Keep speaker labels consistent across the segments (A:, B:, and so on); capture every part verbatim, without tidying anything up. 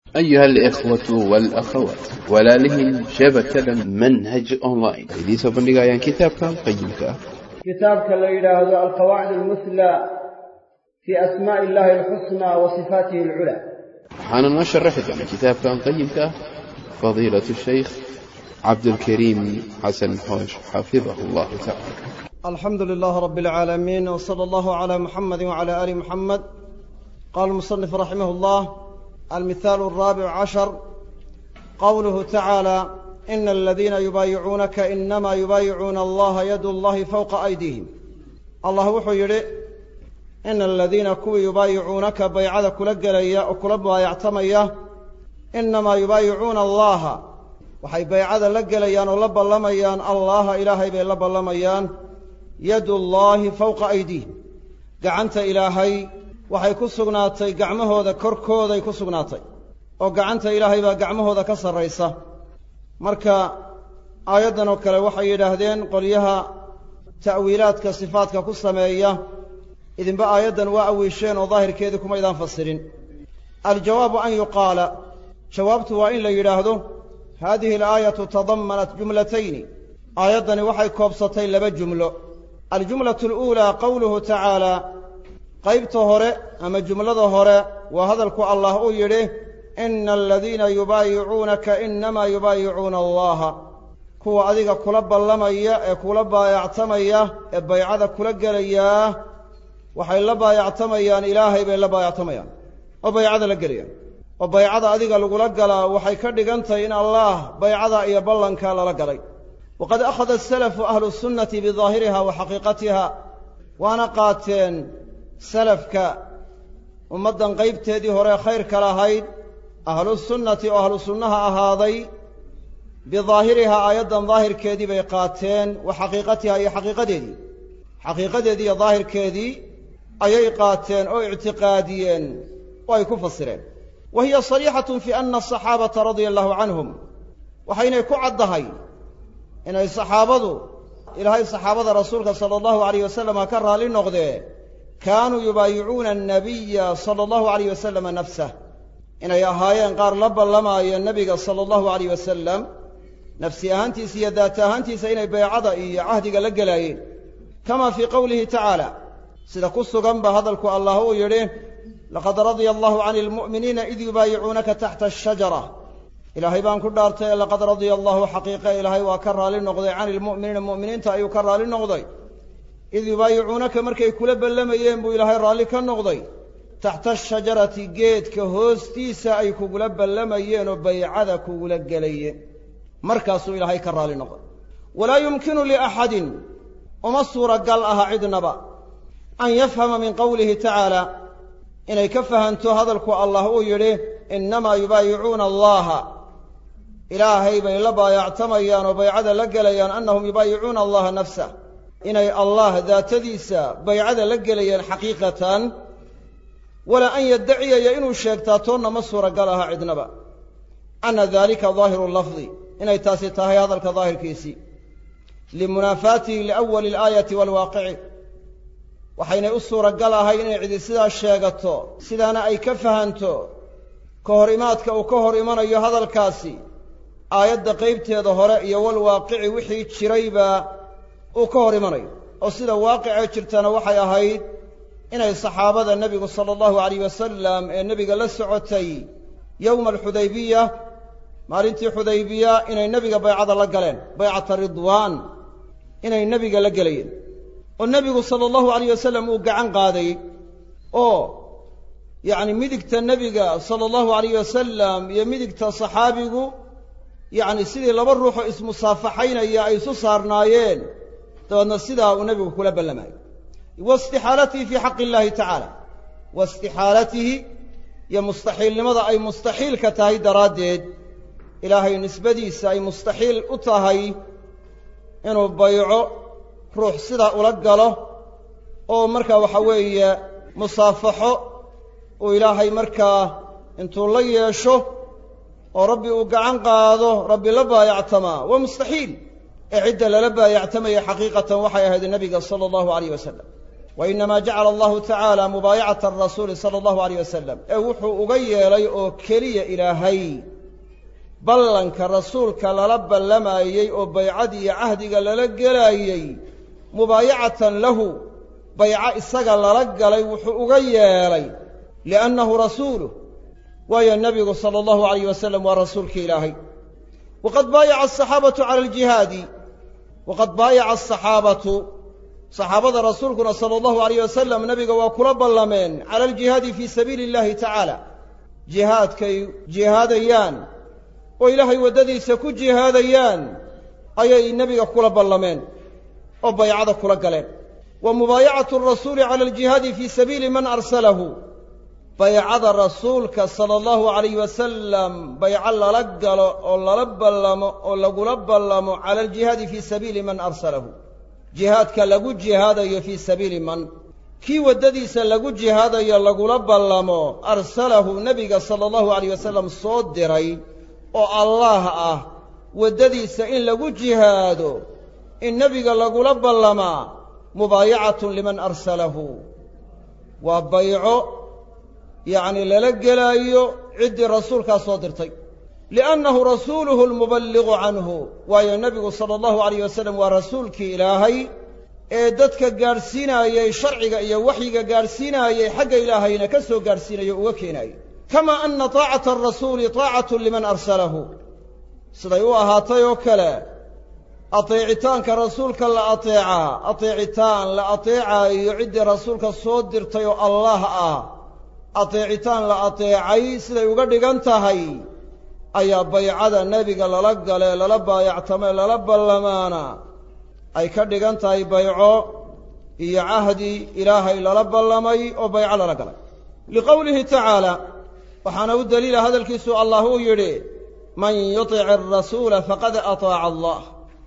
A: أيها الإخوة والأخوات ولالهن شبكة منهج أونلاين إذا سوف نقايا كتابك قيمك
B: كتابك اللي هذا القواعد المثلى في أسماء الله الحسنى وصفاته العلى.
A: حان نشرح عن كتابك قيمك فضيلة الشيخ عبد الكريم حسن حوش حفظه الله تعالى.
B: الحمد لله رب العالمين، وصلى الله على محمد وعلى آل محمد. قال المصنف رحمه الله: المثال الرابع عشر قوله تعالى: إن الذين يبايعونك إنما يبايعون الله يد الله فوق أيديهم. الله وحو يري إن الذين كوي يبايعونك بيعذا كلقليا وكلبها يعتميا إنما يبايعون الله وحي بيعذا لقليان ولبا لميان الله إلهي بي لبا لميان يد الله فوق أيديهم. قعنت إلهي waxay ku sugnaatay gacmahooda korkooday ku sugnaatay oo gacanta ilaahay baa gacmahooda ka sarreysa. marka aayadan oo kale waxay yidhaahdeen qolyaha ta'wiilaadka sifaadka ku sameeya idinba aayadan waa awiisheen oo daahirkeeda kuma idaan fasirin. aljawaabu an yuqaala, jawaabtu waa in la yidhaahdo haadihi alaayatu tadammanat jumlatayni, aayadani waxay koobsatay laba jumlo. aljumlatu aluulaa qowluhu tacaala, qaybta hore ama jumlada hore waa hadalku allah uu yidhi: ina aladiina yubaayicuunaka inamaa yubaayicuuna allaha. kuwa adiga kula ballamaya ee kula baayactamaya ee baycada kula gelayaa waxay la baayactamayaan ilaahay bay la baayactamayaan oo baycada la gelayaan. oo baycada adiga lagula galaa waxay ka dhigan tahay in allah baycada iyo ballanka lala galay. waqad akhada asalafu ahlu sunnati bidaahiriha wa xaqiiqatiha, waana qaateen salafka ummaddan qaybteedii hore khayrka lahayd ahlu sunnati oo ahlu sunnaha ahaaday bidaahirihaa aayaddan daahirkeedii bay qaateen wa xaqiiqatiha iyo xaqiiqadeedii xaqiiqadeedii iyo daahirkeedii ayay qaateen oo ictiqaadiyeen oo ay ku fasireen. wa hiya sariixatun fi ana asaxaabata radia allahu canhum, waxaynay ku caddahay inay saxaabadu ilaahay saxaabada rasuulka sala allahu alayh wasalam ha ka raali noqdee kaanuu yubaayicuuna annabiya sala allahu alayh wasalam nafsah, inay ahaayeen qaar la ballamaaya nebiga sala allahu alayh wasalam nafsi ahaantiisa iyo daata ahaantiisa inay baycada iyo cahdiga la gelaayeen. kama fii qowlihi tacaala, sida ku sugan ba hadalku allah uu yidhi: laqad radia allahu cani almu'miniina id yubaayicuunaka taxta ashajara. ilaahay baan ku dhaartay laqad radia allahu xaqiiqa ilaahay waa ka raali noqday cani lmu'miniina mu'miniinta ayuu ka raali noqday. id yubaayicuunaka markay kula ballamayeen buu ilaahay raalli ka noqday taxta ashajarati, geedka hoostiisa ay kugula ballamayeen oo baycada kugula gelayeen, markaasuu ilaahay ka raalli noqday. walaa yumkinu liaxadin, uma suuragal aha cidnaba an yafhama min qowlihi tacaala, inay ka fahanto hadalku allah uu yidhi innamaa yubaayicuuna allaha, ilaahay bay la baayactamayaan oo baycada la gelayaan, annahum yubaayicuuna allaha nafsah, inay allah daatadiisa baycada la gelayeen xaqiiqatan. walaa an yaddaciyaya inuu sheegtaa toonna ma suuragal aha cidnaba anna daalika daahiru lafdi, inay taasi tahay hadalka daahirkiisii, limunaafaatihi liawali alaayati waalwaaqici, waxaynay u suuragal ahay inay cidi sidaas sheegato sidaana ay ka fahanto ka hor imaadka uu ka hor imanayo hadalkaasi aayadda qaybteeda hore iyo walwaaqici wixii jirayba uu ka hor imanayo. oo sida waaqicee jirtana waxay ahayd inay saxaabada nebigu sala allahu alayh wasalam ee nebiga la socotay yowma alxudaybiya, maalintii xudaybiya, inay nebiga baycada la galeen, baycata ridwaan, inay nebiga la gelayeen. oo nebigu sala allahu alayh wasalam uu gacan qaaday oo yacni midigta nebiga sala allahu alayh wasalam iyo midigta saxaabigu yacni sidii laba ruuxoo ismusaafaxaynaya ay isu saarnaayeen, dabeedna sidaa uu nebigu kula ballamaayey. waistixaalatihi fii xaqi illaahi tacaala, waistixaalatihi iyo mustaxiilnimada ay mustaxiilka tahay daraaddeed, ilaahay nisbadiisa ay mustaxiil u tahay inuu bayco ruux sidaa ula galo oo markaa waxa weeye musaafaxo uu ilaahay markaa intuu la yeesho oo rabbi uu gacan qaado rabbi la baayactamaa waa mustaxiil. ee cidda lala baayactamaya xaqiiqatan waxay ahayd nebiga sala allahu alayh wasalam. وإنما جعل الله تعالى مبايعة الرسول صلى الله عليه وسلم أوحو أغيلي أو كلي إلهي بلنك رسولك للب لما يي أو بيعدي عهدك للقلي مبايعة له بيع إساق للقلي وحو أغيلي لأنه رسوله ويا النبي صلى الله عليه وسلم ورسولك إلهي وقد بايع الصحابة على الجهاد وقد بايع الصحابة صحابة رسولكنا صلى الله عليه وسلم نبي وكل بلمين على الجهاد في سبيل الله تعالى جهاد كي جهاديان وإلهي وددي سكو جهاديان أي النبي كل بلمين وبيعة كل قلين ومبايعة الرسول على الجهاد في سبيل من أرسله بيعة رسولك صلى الله عليه وسلم بيع للقل ولا لبلم ولا قلبلم على الجهاد في سبيل من أرسله جهادك لغو جهاداyo في سبيل من كي ودديسا لغو جهاداyo لغو لبلمو أرسله نبي صلى الله عليه وسلم soo diray oo Allah ah wadadiisa in lagu jihaado in nabiga lagu laballama mubaayacatun liman arsalahu wa bay'u يعني للقلايو عد الرسول كاسو درتي لأنه رسوله المبلغ عنه ويا النبي صلى الله عليه وسلم ورسولك إلهي إيدتك قارسينا يا شرعك يا وحيك قارسينا يا حق إلهي نكسو قارسينا يا وكينا كما أن طاعة الرسول طاعة لمن أرسله صديوها هاتي وكلا أطيعتان كرسولك لا أطيعا أطيعتان لا أطيعا يعد رسولك الصوت درتي الله آه أطيعتان لا أطيعي سيدا يقدق أنتهي أي بيعة النبي للقى للبا يعتمل للبا لمانا أي كدق أنتهي بيعه هي عهدي إلهي للبا لمي وبيعة للقى لقوله تعالى وحانه الدليل هذا الكيسو الله يري من يطيع الرسول فقد أطاع الله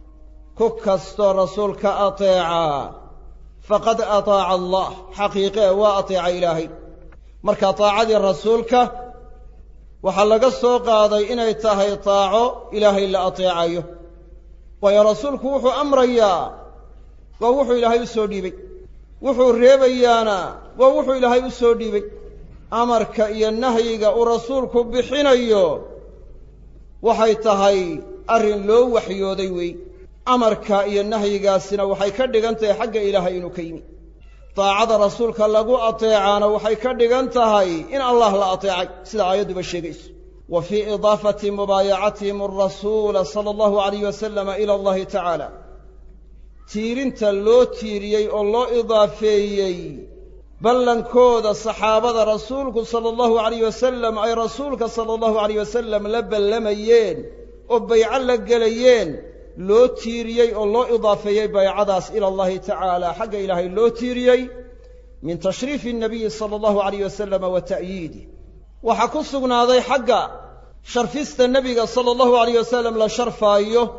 B: ككستو رسولك أطيعا فقد أطاع الله حقيقة وأطيع إلهي marka taacadii rasuulka waxa laga soo qaaday inay tahay taaco ilaahay la ateecayo way rasuulku wuxuu amrayaa waa wuxuu ilaahay u soo dhiibay wuxuu reebayaana waa wuxuu ilaahay u soo dhiibay amarka iyo nahyiga uu rasuulku bixinayo waxay tahay arin loo waxyooday way amarka iyo nahyigaasina waxay ka dhigantahay xagga ilaahay inuu ka yimi طاعة رسولك لغو أطيعانا وحي كدغنتهي إن الله لا أطيعك سيدا آيات بشيغيس وفي إضافة مبايعتهم الرسول صلى الله عليه وسلم إلى الله تعالى تيرين تلو تيريي الله إضافيي بلن كود الصحابة رسولك صلى الله عليه وسلم أي رسولك صلى الله عليه وسلم لبن لميين وبيع لقليين لو تيريي أو لو إضافيي بيعداس إلى الله تعالى حق إلهي لو تيريي من تشريف النبي صلى الله عليه وسلم وتأييده وحكسنا ذي حق شرفست النبي صلى الله عليه وسلم لشرفايه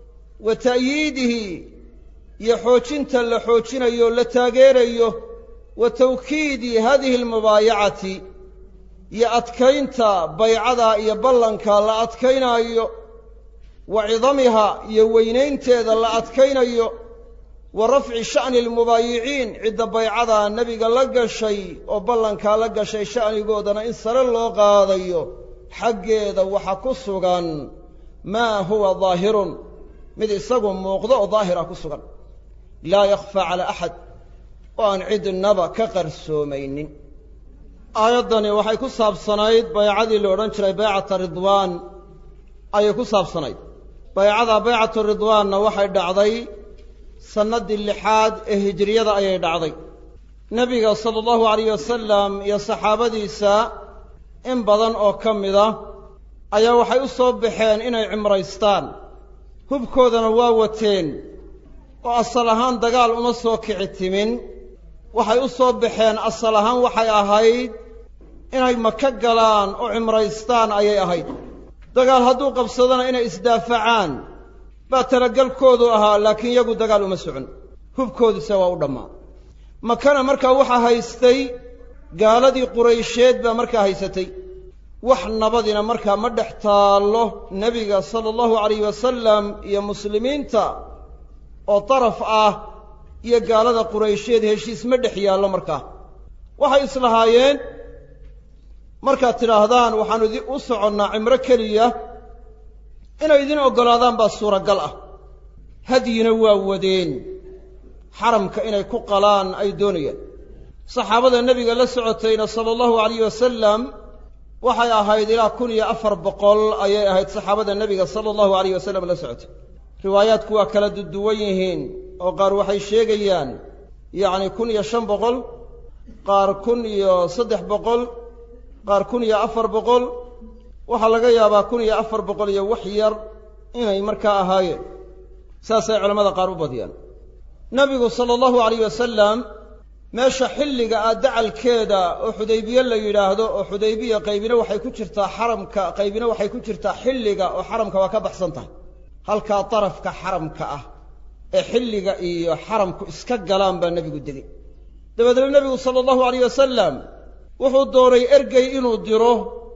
B: وتأييده يحوشنت لحوشنا يو لتاغيريه وتوكيد هذه المبايعة يأتكينت بيعدا يبلنك لأتكينا يو وعظمها يوينين تيذا لأتكينا ورفع شأن المبايعين عند بيعضها النبي قال لقى الشيء وبلنك لقى شيء شأن يقودنا إن سر الله قاضي حق ذا وحكسوغا ما هو ظاهر مذي سقم موقضاء ظاهرة كسوغا لا يخفى على أحد وأن عد النبا كقرسومين أيضا وحي كساب صنايد بيعضي لورنشري بيعة الرضوان أي كساب صنايد بيعضها بيعة الرضوان وحي دعضي سند اللحاد هجرية أي دعضي نبي صلى الله عليه وسلم يا صحابة ديسا إن بدن أو كمذا أي وحي أصاب بحين إني عمريستان هبكوذا نواوتين وأصلهان دقال أمسو كعتمين وحي أصاب بحين أصلهان وحي أهيد إني مكقلان أو عمريستان أي أهيد دقال هدو قبصدنا إني إسدافعان باترقل كودو أها لكن يقول دقال أمسعن هبكوذ سواء دماء مكان مركا وحا هايستي قال دي قريشيد بمركا هايستي وحنا بدنا مركا مدحتاله نبي صلى الله عليه وسلم يا مسلمين تا وطرف آه iyo gaalada quraysheed heshiis ma dhex yaallo markaa waxay islahaayeen markaad tidhaahdaan waxaanu u soconnaa cimro keliya inay idin oggolaadaan baa suuragal ah hadyina waa wadeen xaramka inay ku qalaan ay doonayaan saxaabada nebiga la socotayna sala allahu calayh wasalam waxay ahayd ilaa kun iyo afar boqol ayay ahayd saxaabada nebiga sala allahu calayh wasalam la socotay riwaayaadku waa kala duduwan yihiin oo qaar waxay sheegayaan yacni kun iyo shan boqol qaar kun iyo saddex boqol qaar kun iyo afar boqol waxaa laga yaabaa kun iyo afar boqol iyo wax yar inay markaa ahaayeen saasay culammada qaar u badiyaan nebigu sala allahu calayh wasalam meesha xilliga ah dacalkeeda oo xudaybiye la yidhaahdo oo xudaybiya qaybina waxay ku jirtaa xaramka qaybina waxay ku jirtaa xilliga oo xaramka waa ka baxsan tahay halkaa darafka xaramka ah ee xilliga iyo xaramku iska galaan baa nebigu degay dabeedna nebigu sala allahu calayh wasalam wuxuu doonay ergey inuu diro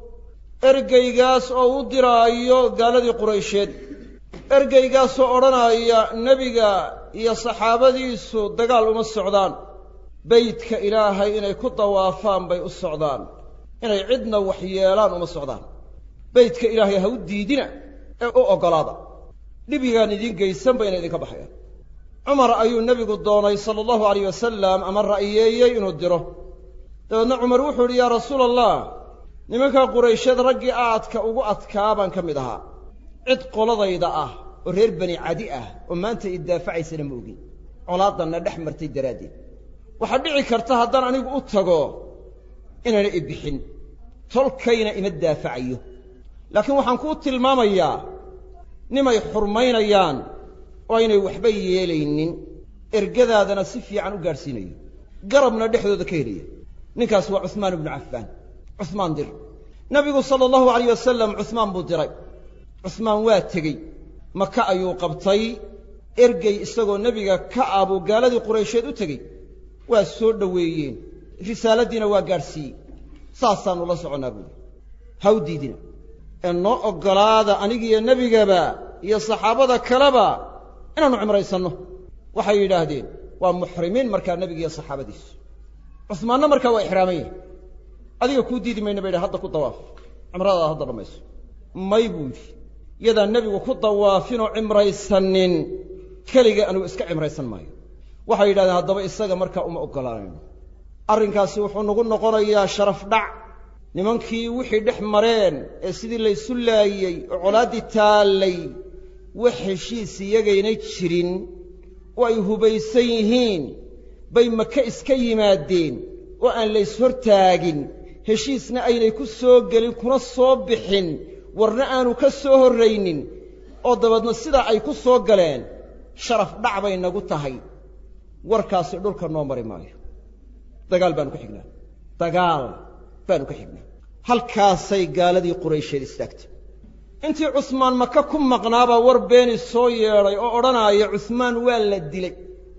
B: ergeygaas oo u diraayo gaaladii quraysheed ergeygaasoo odhanaya nebiga iyo saxaabadiisu dagaal uma socdaan beydka ilaahay inay ku dawaafaan bay u socdaan inay cidna waxyeelaan uma socdaan beydka ilaahay ha u diidina ee u oggolaada dhibigaan idiin geysanba inay idinka baxayaan cumar ayuu nebigu doonay sala allahu calayh wasalam ama ra'yeeyey inuu diro dabeedna cumar wuxuu idhi yaa rasuula allah nimankaa quraysheed raggii aadka ugu adkaa baan ka mid ahaa cid qoladayda ah oo reer bani cadi ah oo maanta iddaafacaysana ma ogin colaadanna dhex martay daraaddeed waxaa dhici karta haddaan anigu u tago inaana i bixin tolkayna ima daafacayo laakiin waxaan kuu tilmaamayaa nimay xurmaynayaan oo aynay waxba yeelaynin ergadaadana si fiican u gaadhsiinayo garabna dhexdooda ka helaya ninkaas waa cuhmaan ibnu cafaan cuhmaan dir nebigu sala allahu calayh wasalam cuhmaan buu diray cuhmaan waa tegey maka ayuu qabtay ergey isagoo nebiga ka ah buu gaaladii quraysheed u tegey waa soo dhoweeyeen risaaladdiina waa gaadhsiiyey saasaannu la soconnaa buuli ha u diidina ee noo oggolaada anigiiyo nebigaba iyo saxaabada kaleba inaannu cimraysanno waxay yidhaahdeen waa muxrimiin markaa nebiga iyo saxaabadiisu cusmaanna markaa waa ixraaman yahay adiga kuu diidi mayna ba yidhaha hadda ku dawaaf cimradaada hadda dhammayso may buu yidhi yadaan nebigu ku dawaafinoo cimraysanin keliga anugu iska cimraysan maayo waxay yidhahdeen haddaba isaga markaa uma oggolaanayno arrinkaasi wuxuu nagu noqonayaa sharaf dhac nimankii wixii dhex mareen ee sidii laysu laayey oo colaaddii taallay wax heshiis iyagaynay jirin oo ay hubaysan yihiin bay maka iska yimaadeen oo aan lays hortaagin heshiisna aynay ku soo gelin kuna soo bixin warna aanu ka soo horraynin oo dabeedna sidaa ay ku soo galeen sharaf dhac bay nagu tahay warkaasi dhulka noo mari maayo dagaal baanu ka xignaa dagaal baanu ka xignaa halkaasay gaaladii quraysheed istaagtay intii cusmaan maka ku maqnaabaa war beeni soo yeedhay oo odhanaaya cusmaan waa la dilay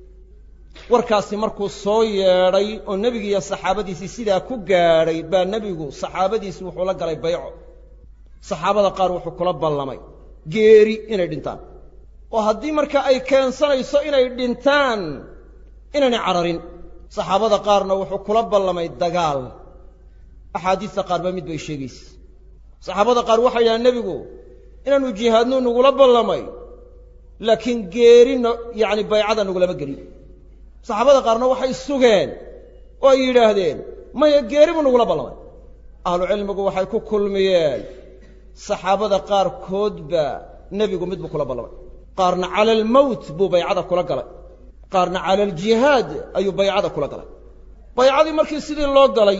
B: warkaasi markuu soo yeedhay oo nebiga iyo saxaabadiisii sidaa ku gaadhay baa nebigu saxaabadiisii wuxuu la galay bayco saxaabada qaar wuxuu kula ballamay geeri inay dhintaan oo haddii marka ay keensanayso inay dhintaan inaanay cararin saxaabada qaarna wuxuu kula ballamay dagaal axaadiista qaarba mid bay sheegaysa saxaabada qaar waxay yidhahaan nebigu inaannu jihaadno nugula ballamay laakiin geerina yacni baycada nugulama gelin saxaabada qaarna waxay sugeen oo ay yidhaahdeen maya geeri buu nugula ballamay ahlucilmigu waxay ku kulmiyeen saxaabada qaarkoodba nebigu mid buu kula ballamay qaarna cala almowt buu baycada kula galay qaarna cala aljihaad ayuu baycada kula galay baycadii markii sidii loo galay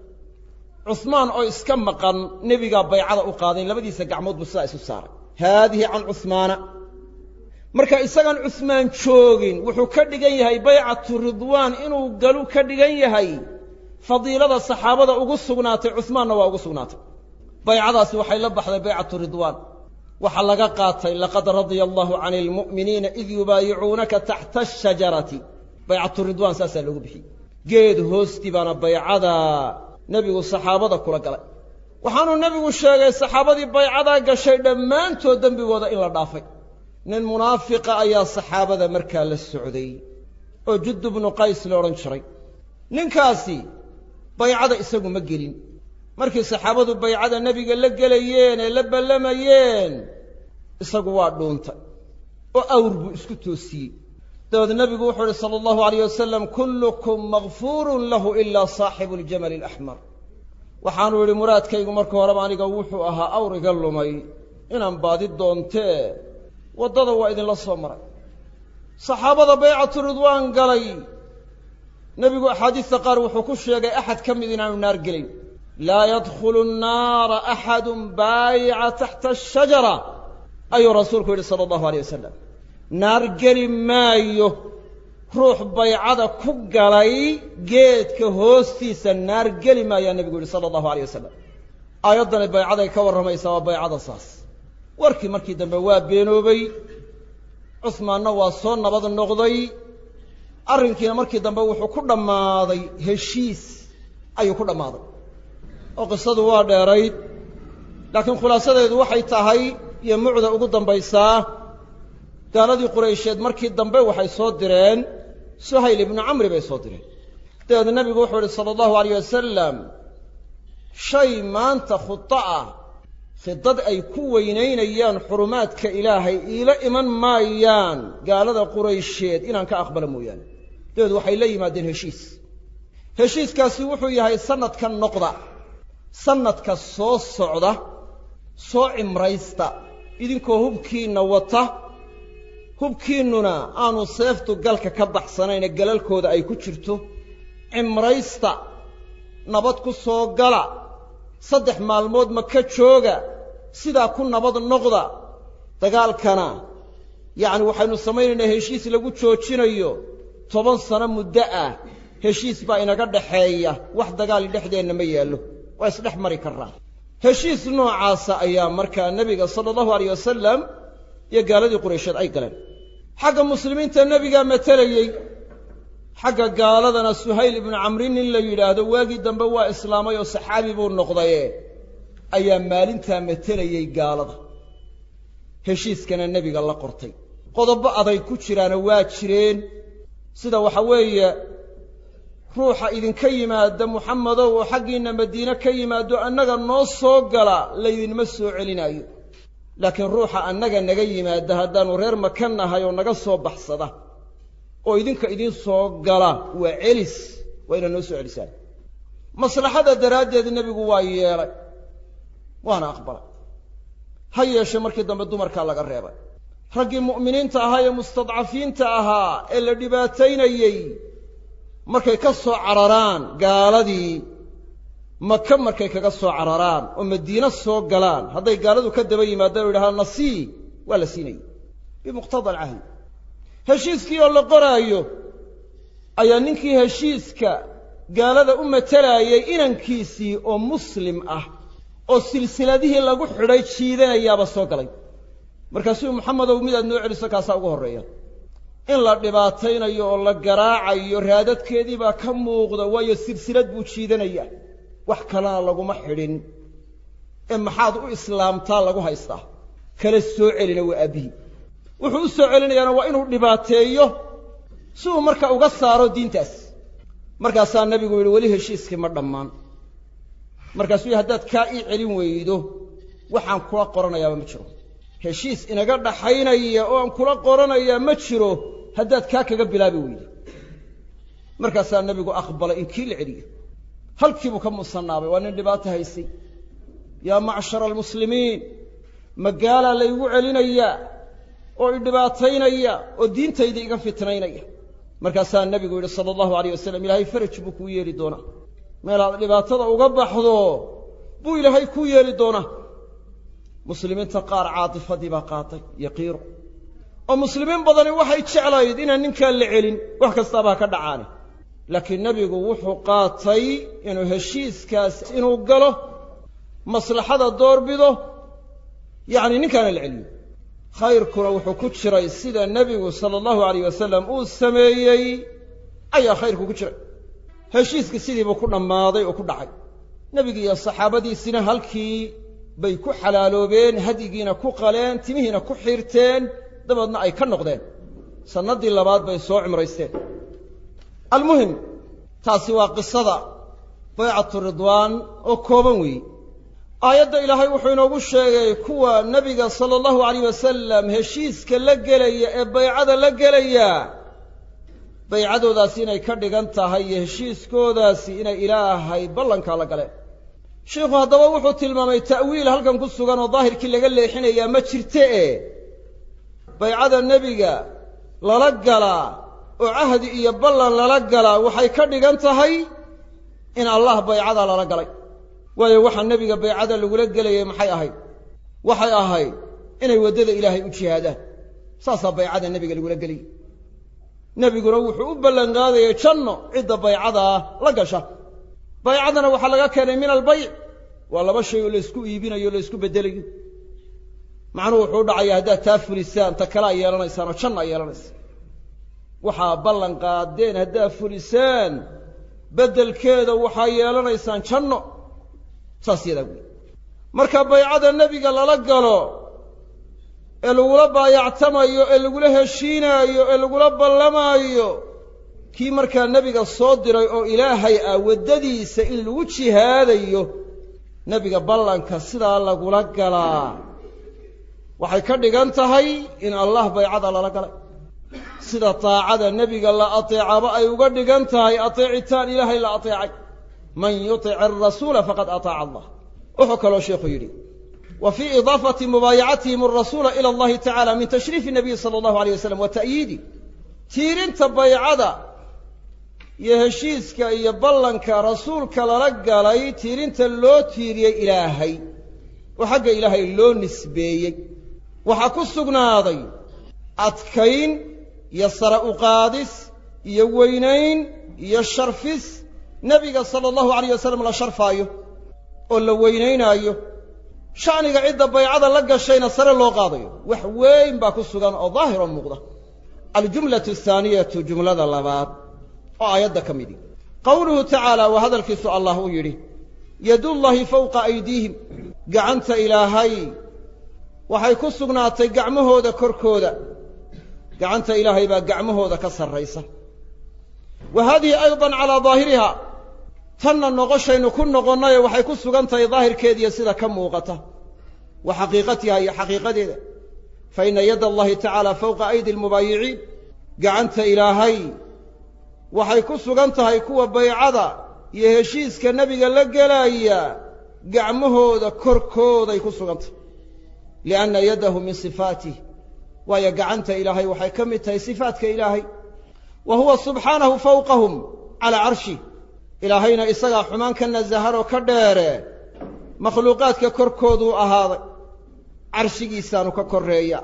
B: cusmaan oo iska maqan nebigaa baycada u qaaday labadiisa gacmood buu sidaa isu saaray haadihi can cusmaana marka isagaan cusmaan joogin wuxuu ka dhigan yahay baycatu ridwaan inuu galu ka dhigan yahay fadiilada saxaabada ugu sugnaatay cusmaanna waa ugu sugnaatay baycadaasi waxay la baxday baycatu ridwaan waxaa laga qaatay laqad radia allahu cani almu'miniina id yubaayicuunaka taxta ashajarati baycatu ridwaan saasaa loogu bixiyey geed hoostii baana baycada nebigu saxaabada kula galay waxaanuu nebigu sheegay saxaabadii baycadaa gashay dhammaantood dembigooda in la dhaafay nin munaafiqa ayaa saxaabada markaa la socday oo Judd ibn Qays la oran jiray ninkaasi bay'ada isagu ma gelin markii saxaabadu bay'ada nabiga la galayeen ee la ballamayeen isagu waa dhuuntay oo awr buu isku toosiyey daawad nabigu wuxuu yiri sallallahu alayhi wasallam kullukum maghfurun lahu illa sahibul jamal al-ahmar waxaanu yiri muraadkaygu markii hore aniga wuxuu ahaa awriga lumay inaan baadi doontee wadada waa idin la soo maray saxaabada bay'atu ridwaan galay nabigu axaadiista qaar wuxuu ku sheegay axad ka mid inaanu naar gelin laa yadkhulu an-naara axadun baayi'a tahta ash-shajara ayuu rasuulku yidhi sala allahu alayh wasalam naar geli maayo ruux baycada ku galay geedka hoostiisa naar geli maayaa nebigu yidhi sala allahu alayh wasalam aayaddani baycaday ka warramaysaa waa baycada saas warkii markii dambe waa beenoobay cusmaanna waa soo nabad noqday arrinkiina markii dambe wuxuu ku dhammaaday heshiis ayuu ku dhammaaday oo qisadu waa dheerayd laakiin khulaasadeedu waxay tahay iyo mucda ugu dambaysaa gaaladii quraysheed markii dambe waxay soo direen suhayl ibnu camri bay soo direen dabeedna nabigu wuxuu yidhi sala allahu alayh wasalam shay maanta khuda ah khidad ay ku weynaynayaan xurumaadka ilaahay iila iman maayaan gaalada quraysheed inaan ka aqbala mooyaane dabeed waxay la yimaadeen heshiis heshiiskaasi wuxuu yahay sanadka noqda sanadka soo socda soo cimraysta idinkoo hubkiinna wata hubkiinnuna aanu seeftu galka ka baxsanayna galalkooda ay ku jirto cimraysta nabad ku soo gala saddex maalmood ma ka jooga sidaa ku nabad noqda dagaalkana yacni waxaynu samaynaynaa heshiis lagu joojinayo toban sano muddo ah heshiis baa inaga dhaxeeya wax dagaali dhexdeenna ma yaallo waa isdhex mari karraa heshiis noocaasa ayaa markaa nebiga sala allahu alayh wasalam iyo gaaladii quraysheed ay galeen xagga muslimiinta nebigaa matelayey xagga gaaladana suhayl ibnu camrin nin la yidhaahdo waagii dambe waa islaamay oo saxaabi buu noqdaye ayaa maalintaa matelayey gaalada heshiiskana nebiga la qortay qodobo aday ku jiraana waa jireen sida waxa weeye ruuxa idinka yimaada muxamadow oo xaggiinna madiine ka yimaado annaga noo soo gala laydinma soo celinaayo laakiin ruuxa annaga naga yimaada haddaannu reer maka nahay oo naga soo baxsada oo idinka idiin soo gala waa celis waa inaad noo soo celisaan maslaxada daraaddeed nebigu waa yeelay waana aqbalay ha yeeshe markii dambe dumarkaa laga reebay raggii mu'miniinta ahaa ee mustadcafiinta ahaa ee la dhibaataynayey markay ka soo cararaan gaaladii maka markay kaga soo cararaan oo madiine soo galaan hadday gaaladu ka daba yimaadaan oo yidhahaan nasii waa la siinayay bimuqtada alcahdi heshiiskii oo la qoraayo ayaa ninkii heshiiska gaalada u matelaayay inankiisii oo muslim ah oo silsiladihii lagu xidhay jiidanayaaba soo galay markaasuu muxamedow midaad noo celiso kaasaa ugu horreeya in la dhibaataynayo oo la garaacayo raadadkeedii baa ka muuqda waayo silsilad buu jiidanayaa wax kalena laguma xidhin ee maxaad u islaamtaa lagu haystaa kala soo celina waa aabbihi wuxuu u soo celinayaana waa inuu dhibaateeyo si uu marka uga saaro diintaas markaasaa nebigu yidhi weli heshiiskii ma dhammaan markaasuu yidhi haddaad kaa ii celin weydo waxaan kula qoranayaaba ma jiro heshiis inaga dhaxaynaya oo aan kula qoranayaa ma jiro haddaad kaa kaga bilaabi weydo markaasaa nebigu aqbalay in kii la celiyo halkiibuu ka musannaabay waa nin dhibaato haysay yaa macshara almuslimiin magaalaa laygu celinayaa oo i dhibaataynaya oo diintayda iga fitnaynaya markaasaa nebigu yidhi sala allahu alayh wasalam ilaahay faraj buu kuu yeeli doonaa meelaad dhibaatada uga baxdo buu ilaahay kuu yeeli doonaa muslimiinta qaar caatifadii baa qaatay iyo qiiro oo muslimiin badani waxay jeclayd inaan ninkaan la celin wax kastaabaa ka dhacaani laakiin nebigu wuxuu qaatay inuu heshiiskaas inuu galo maslaxada doorbido yacni ninkaana la celiyo khayrkuna wuxuu ku jiray sida nebigu sala allahu alayh wasalam uu sameeyey ayaa khayrku ku jiray heshiiskii sidiibuu ku dhammaaday oo ku dhacay nebigi iyo saxaabadiisina halkii bay ku xalaaloobeen hadyigiina ku qaleen timihiina ku xiirteen dabeedna ay ka noqdeen sannaddii labaad bay soo cumraysteen almuhim taasi waa qisada baycatu ridwaan oo kooban weeye aayadda ilaahay wuxuu inoogu sheegay kuwa nebiga sala allahu alayh wasalam heshiiska la gelaya ee baycada la gelaya baycadoodaasi inay ka dhigan tahay iyo heshiiskoodaasi inay ilaahay ballankaa la galeen sheikhu haddaba wuxuu tilmaamay ta'wiil halkan ku sugan oo daahirkii laga leexinayaa ma jirte e baycada nebiga lala galaa oo cahdi iyo ballan lala galaa waxay ka dhigan tahay in allah baycada lala galay waayo waxaa nebiga baycada lagula gelayay maxay ahayd waxay ahayd inay waddada ilaahay u jihaadaan saasaa baycada nebiga lagula gelayay nebiguna wuxuu u ballan qaadayay janno cidda baycadaa la gasha baycadana waxaa laga keenay min albayc waa laba shay oo laysku iibinayo o laysku beddelayo macnuhu wuxuu dhacaya haddaad taa fulisaan ta kale a yeelanaysaan oo janna a yeelanaysaan waxaa ballan qaadeen haddaad fulisaan beddelkeeda waxaa yeelanaysaan janno saas yadaa wey marka baycada nebiga lala galo ee lagula baayactamayo ee lagula heshiinaayo ee lagula ballamaayo kii markaa nebiga soo diray oo ilaahay ah waddadiisa in lagu jihaadayo nebiga ballanka sidaa lagula galaa waxay ka dhigan tahay in allah baycada lala galay sida taacada nebiga la ateecaba ay uga dhigan tahay ateecitaan ilaahay la ateecay man yutic arasuula faqad ataaca allah wuxuu kaloo sheikhu yidhi wa fii idaafati mubaayacatihim arasuula ila allahi tacala min tashriifi nabiyi sala allahu alayh wasalam wa ta'yiidi tiirinta baycada iyo heshiiska iyo ballanka rasuulka lala galay tiirinta loo tiiriyey ilaahay oo xagga ilaahay loo nisbeeyey waxaa ku sugnaaday adkayn iyo sare u qaadis iyo weynayn iyo sharfis nebiga sala allahu alayh wasalam la sharfaayo oo la weynaynaayo sha'niga cidda baycada la gashayna sare loo qaadayo wax weyn baa ku sugan oo daahir oo muuqda aljumlatu athaaniyatu jumlada labaad oo aayadda ka midi qowluhu tacaala waa hadalkiisu allah uu yidhi yadullaahi fawqa aydiihim gacanta ilaahay waxay ku sugnaatay gacmahooda korkooda gacanta ilaahay baa gacmahooda ka sarraysa wa haadihi aydan calaa daahiriha tanna noqoshaynu ku noqonnaye waxay ku sugan tahay daahirkeediiyo sida ka muuqata wa xaqiiqatiha iyo xaqiiqadeeda fa inna yadda allahi tacaala fawqa aydi almubaayiciin gacanta ilaahay waxay ku sugan tahay kuwa baycada iyo heshiiska nebiga la gelaya gacmahooda korkooday ku sugan tahay lianna yadahu min sifaatih waayo gacanta ilaahay waxay ka mid tahay sifaatka ilaahay wa huwa subxaanahu fawqahum calaa carshih ilaahayna isagaa xumaan ka nasahanoo ka dheere makhluuqaadka korkooduu ahaaday carshigiisaanu ka korreeya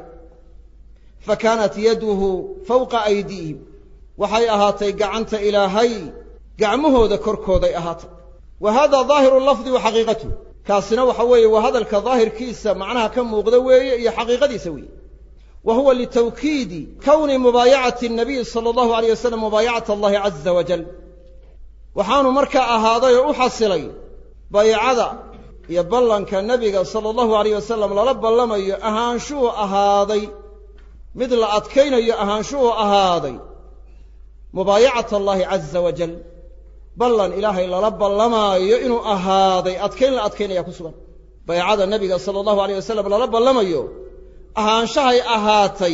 B: fa kaanat yaduhu fawqa aydiihim waxay ahaatay gacanta ilaahay gacmahooda korkooday ahaatay wa haadaa daahiru lafdi wa xaqiiqatuh kaasina waxa weeye waa hadalka daahirkiisa macnaha ka muuqda weeye iyo xaqiiqadiisa weeye wa huwa litawkiidi kowni mubaayacati الnabiy salى allahu alayh wasalam mubaayacata allahi caza wajal waxaanu markaa ahaaday oo u xasilay baycada iyo ballanka nebiga sala allahu alayh wasalam lala ballamayo ahaanshuhu ahaaday mid la adkaynayo ahaanshuhu ahaaday mubaayacata allahi caza wajal ballan ilaahay lala ballamaayo inuu ahaaday adkayn la adkaynaya ku sugan baycada nebiga sala allahu alayh wasalam lala ballamayo ahaanshahay ahaatay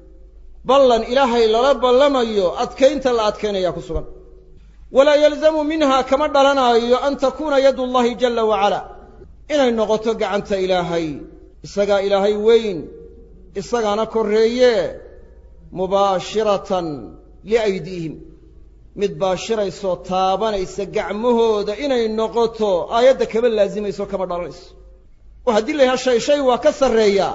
B: ballan ilaahay lala ballamayo adkaynta la adkaynaya ku sugan walaa yalzamu minha kama dhalanaayo an takuuna yadu llahi jala wacala inay noqoto gacanta ilaahay isagaa ilaahay weyn isagaana korreeye mubaashiratan liaydiihim mid baashiraysoo taabanaysa gacmahooda inay noqoto aayadda kama laazimayso kama dhalanayso oo haddii la yahaa shay shay waa ka sarreeyaa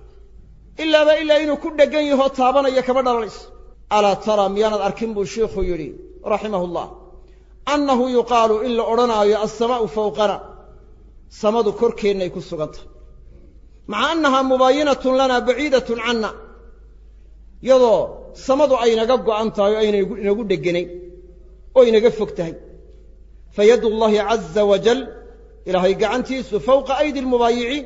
B: ilaaba ilaa inuu ku dheggan yahoo taabanaya kama dhalanayso alaa tara miyaanad arkin buu sheikhu yidhi raximahu llah annahu yuqaalu in la odhanaayo alsamaa'u fawqana samadu korkeennay ku sugan tahay maca annahaa mubaayinatun lanaa baciidatun canna iyadoo samadu aynaga go'an tahay oo ayna inagu dheganayn oo inaga fog tahay fa yadu llahi caza wajal ilaahay gacantiisu fawqa aydi almubaayiciin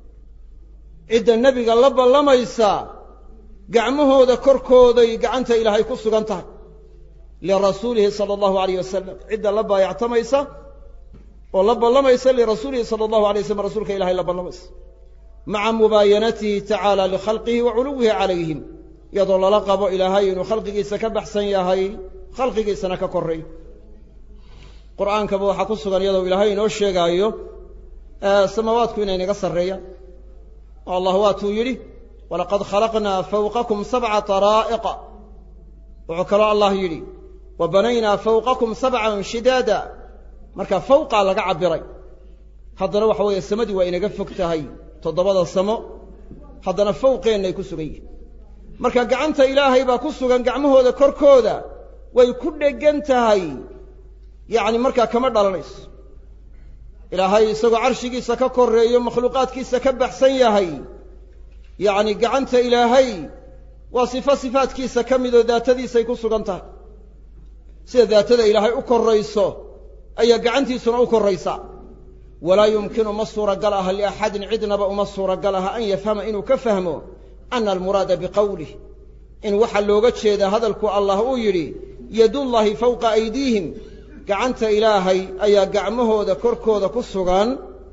B: cidda nebiga la ballamaysa gacmahooda korkooday gacanta ilaahay ku sugan tahay lirasuulihi sala allahu alayh wasalam cidda la baayactamaysa oo la ballamaysa lirasuulihi sala allahu alay wasalam rasuulka ilahay la ballamaysa maca mubaayanatihi tacaala likhalqihi wa culuwihi calayhim iyadoo lala qabo ilaahay inuu khalqigiisa ka baxsan yahay khalqigiisana ka korray qur'aankaba waxaa ku sugan iyadoo ilaahay inoo sheegaayo samaawaadku inay naga sarreeyaan oo allah waatuu yidhi walaqad khalaqnaa fawqakum sabca taraa'iqa wuxuu kaloo allah yidhi wa banaynaa fawqakum sabcan shidaada marka fawqaa laga cabbiray haddana waxa weeye samadii waa inaga fog tahay toddobada samo haddana fawqeennay ku sugan yihin marka gacanta ilaahay baa ku sugan gacmahooda korkooda way ku dheggan tahay yacni markaa kama dhalanayso ilaahay isagoo carshigiisa ka korreeyo makhluuqaadkiisa ka baxsan yahay yacni gacanta ilaahay waa sifo sifaadkiisa ka midoo daatadiisay ku sugan tahay sida daatada ilaahay u korrayso ayaa gacantiisuna u korraysaa walaa yumkinu ma suuragal aha liaxadin cidnaba uma suuragal aha an yafhama inuu ka fahmo ana almuraada biqowlih in waxa looga jeeda hadalku allah uu yidhi yadullaahi fawqa aydiihim gacanta ilaahay ayaa gacmahooda korkooda ku sugan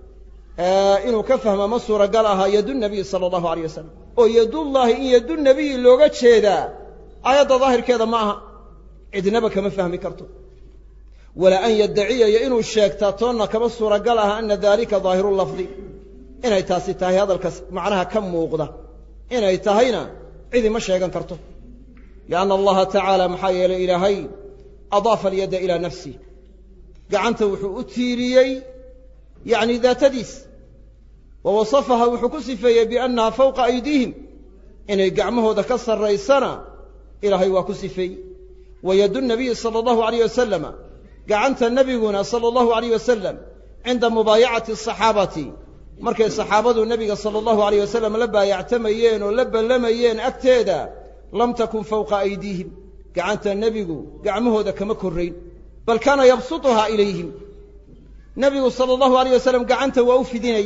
B: inuu ka fahmo ma suuragal aha yadu nabiy sala allahu alayh wasalam oo yadullaahi in yadu nabiyi looga jeedaa aayadda daahirkeeda ma aha cidnaba kama fahmi karto walaa an yaddaciyayo inuu sheegtaa toonna kama suuragal aha ana daalika daahiru lafdi inay taasi tahay hadalkas macnaha ka muuqda inay tahayna cidi ma sheegan karto lianna allaha tacaala maxaa yeelay ilaahay adaafa alyadda ilaa nafsih gacanta wuxuu u tiiriyey yacni daatadiis wa wasafaha wuxuu ku sifeeyey biannaha fawqa aydiihim inay gacmahooda ka sarraysana ilaahay waa ku sifeeyey wa yadu nabiyi sala allahu alayh wasalama gacanta nebiguna sala allahu alayh wasalam cinda mubaayacati asaxaabati markay saxaabadu nebiga sala allahu alayh wasalam la baayactamayeen oo la ballamayeen agteeda lam takun fawqa aydiihim gacanta nebigu gacmahooda kama korrayn bal kaana yabsutuhaa ilayhim nebigu sala allahu alayh wasalam gacanta waa u fidinayey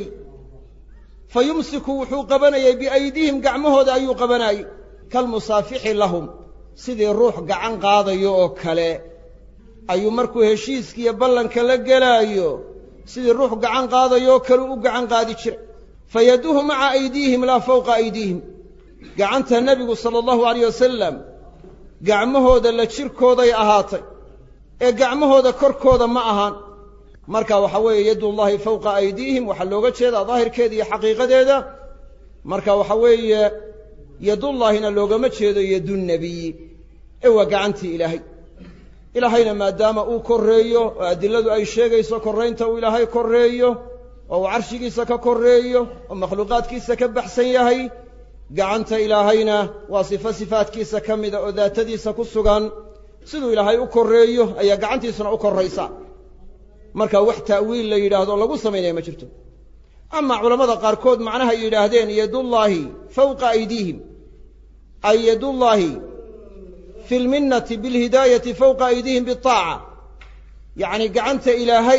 B: fa yumsiku wuxuu qabanayey biaydiihim gacmahooda ayuu qabanayey kalmusaafixi lahum sidii ruux gacan qaadayo oo kale ayuu markuu heshiiskiiyo ballanka la gelaayo sidii ruux gacan qaadayo oo kale u gacan qaadi jiray fa yaduhu maca aydiihim laa fawqa aydiihim gacanta nebigu sala allahu alayh wasalam gacmahooda la jirkooday ahaatay ee gacmahooda korkooda ma ahaan marka waxa weeye yadullaahi fawqa aydiihim waxaa looga jeedaa daahirkeeda iyo xaqiiqadeeda marka waxa weeye yadullaahina loogama jeedo yadunnebiyi ee waa gacantii ilaahay ilaahayna maadaama uu korreeyo oo adiladu ay sheegayso korraynta uu ilaahay korreeyo oo uu carshigiisa ka korreeyo oo makhluuqaadkiisa ka baxsan yahay gacanta ilaahayna waa sifo sifaadkiisa ka mida oo daatadiisa ku sugan siduu ilaahay u korreeyo ayaa gacantiisuna u korraysa marka wax ta'wiil la yidhaahdo lagu samaynaya ma jirto ama culammada qaarkood macnaha ay yidhaahdeen yadullaahi fawqa aydiihim ay yadullaahi fi lminnati bilhidaayati fawqa aydiihim biaaca yacni gacanta ilaahay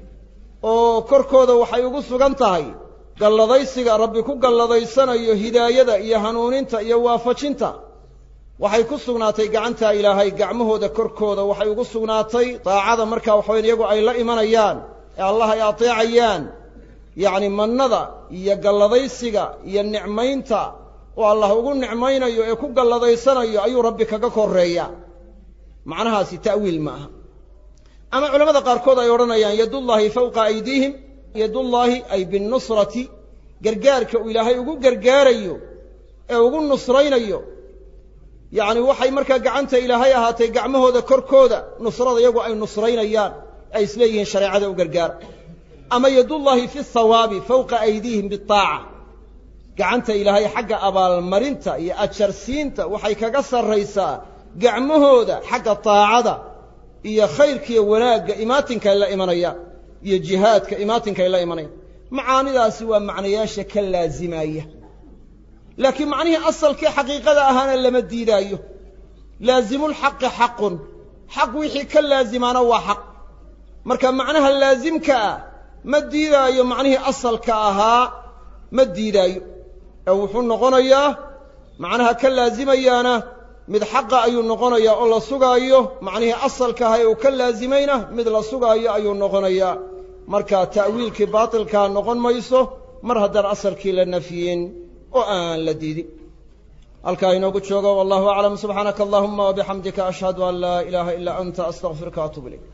B: oo korkooda waxay ugu sugan tahay galladaysiga rabbi ku galladaysanayo hidaayada iyo hanuuninta iyo waafajinta waxay ku sugnaatay gacanta ilaahay gacmahooda korkooda waxay ugu sugnaatay daacada markaa waxaweyn iyagu ay la imanayaan ee allah ay ateecayaan yacni mannada iyo galladaysiga iyo nicmaynta oo allah ugu nicmaynayo ee ku galladaysanayo ayuu rabbi kaga korreeyaa macnahaasi ta'wiil ma aha ama culamada qaarkood ay odhanayaan yadullaahi fawqa aydiihim yadullaahi ay binnusrati gargaarka uu ilaahay ugu gargaarayo ee ugu nusraynayo yacni waxay markaa gacanta ilaahay ahaatay gacmahooda korkooda nusrada iyagu ay nusraynayaan ay isleeyihiin shareecada u gargaara ama yadullaahi fi thawaabi fawqa aydiihim biaaca gacanta ilaahay xagga abaalmarinta iyo ajarsiinta waxay kaga sarraysaa gacmahooda xagga taacada iyo khayrkiiyo wanaagga imaatinkaay la imanayaan iyo jihaadka imaatinkaay la imanayaan macaanidaasi waa macnayaasha ka laazimaya laakiin macnihii asalkii xaqiiqada ahaana lama diidaayo laazimulxaqi xaqun xaq wixii ka laazimaana waa xaq marka macnaha laasimka ah ma diidaayo macnihii asalka ahaa ma diidaayo ee wuxuu noqonayaa macnaha ka laazimayaana mid xaqa ayuu noqonayaa oo la sugaayo macnihii asalka ahay uu ka laazimayna mid la sugaayo ayuu noqonayaa marka ta'wiilkii baatilkaa noqon mayso mar haddaan asalkii la nafyin oo aan la diidin halkaa inoogu joogo wallahu aclam subxaanaka allahuma wabixamdika ashhadu an laa ilaaha ilaa anta astaqfiruka waatuub ilayk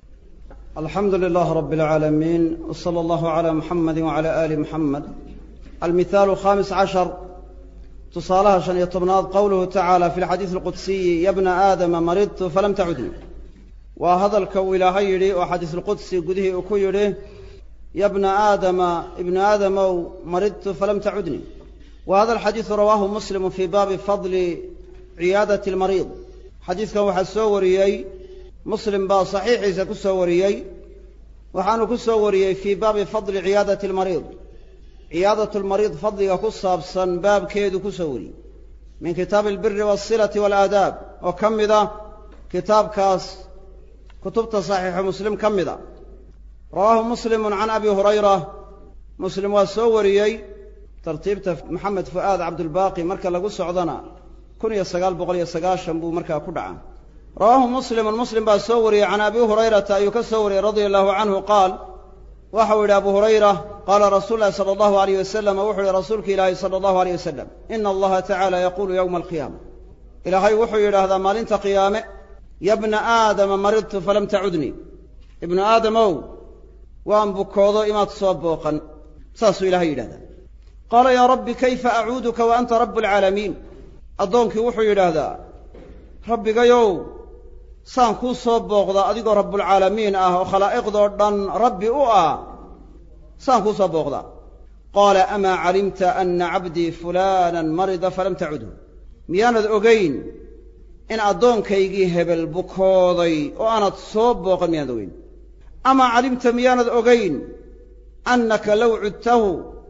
B: alxamdu lilah rabi اlcaalamiin wsala allahu cala muxamadi wacala aali muxamed almihaalu alkhamis cashar tusaalaha shan iyo tobnaad qowluhu tacaala fi lxadiisi alqudsiyi ya bna aadama maridtu falam tacudni waa hadalka uu ilaahay yidhi oo xadiisulqudsi gudihii uu ku yidhi ya bna aadama ibnu aadamow maridtu falam tacudni wa hada alxadiisu rawaahu muslimu fii baabi fadli ciyaadati almariid xadiiskan waxaa soo wariyey muslim baa saxiixiisa ku soo wariyey waxaanu ku soo wariyey fii baabi fadli ciyaadati almariid ciyaadatu lmariid fadliga ku saabsan baabkeedu ku soo wariyey min kitaabi albiri waasilati waalaadaab oo ka mid ah kitaabkaas kutubta saxiixu muslim ka mid a rawaahu muslimun can abi hurayra muslim waa soo wariyey tartiibta maxamed fu'aad cabdulbaaqi marka lagu socdona kun iyo sagaal boqol iyo sagaashan buu markaa ku dhaca rawaahu muslimun muslim baa soo wariyey can abi hurayrata ayuu ka soo wariyey radia allahu canhu qaal waxau yidhi abu hurayra qaala rasuulu llahi sala allahu alayh wasalam wuxuu yihi rasuulka ilaahi sala allahu alayh wasalam ina allaha tacaala yaquulu yowma alqiyaama ilaahay wuxuu yidhaahdaa maalinta qiyaame ya bna aadama maridtu falam tacudnii ibnu aadamow waan bukoodo imaad soo booqan saasuu ilaahay yidhahdaa qaala yaa rabbi kayfa acuuduka wa anta rabu alcaalamiin addoonkii wuxuu yidhaahdaa rabbigayow saan kuu soo booqdaa adigoo rabbulcaalamiin ah oo khalaa'iqdoo dhan rabbi u ah saan kuu soo booqdaa qaala amaa calimta anna cabdii fulaanan marida falam tacudhu miyaanad ogayn in addoonkaygii hebel bukooday oo aanad soo booqan miyaanad ogayn amaa calimta miyaanad ogayn annaka low cudtahu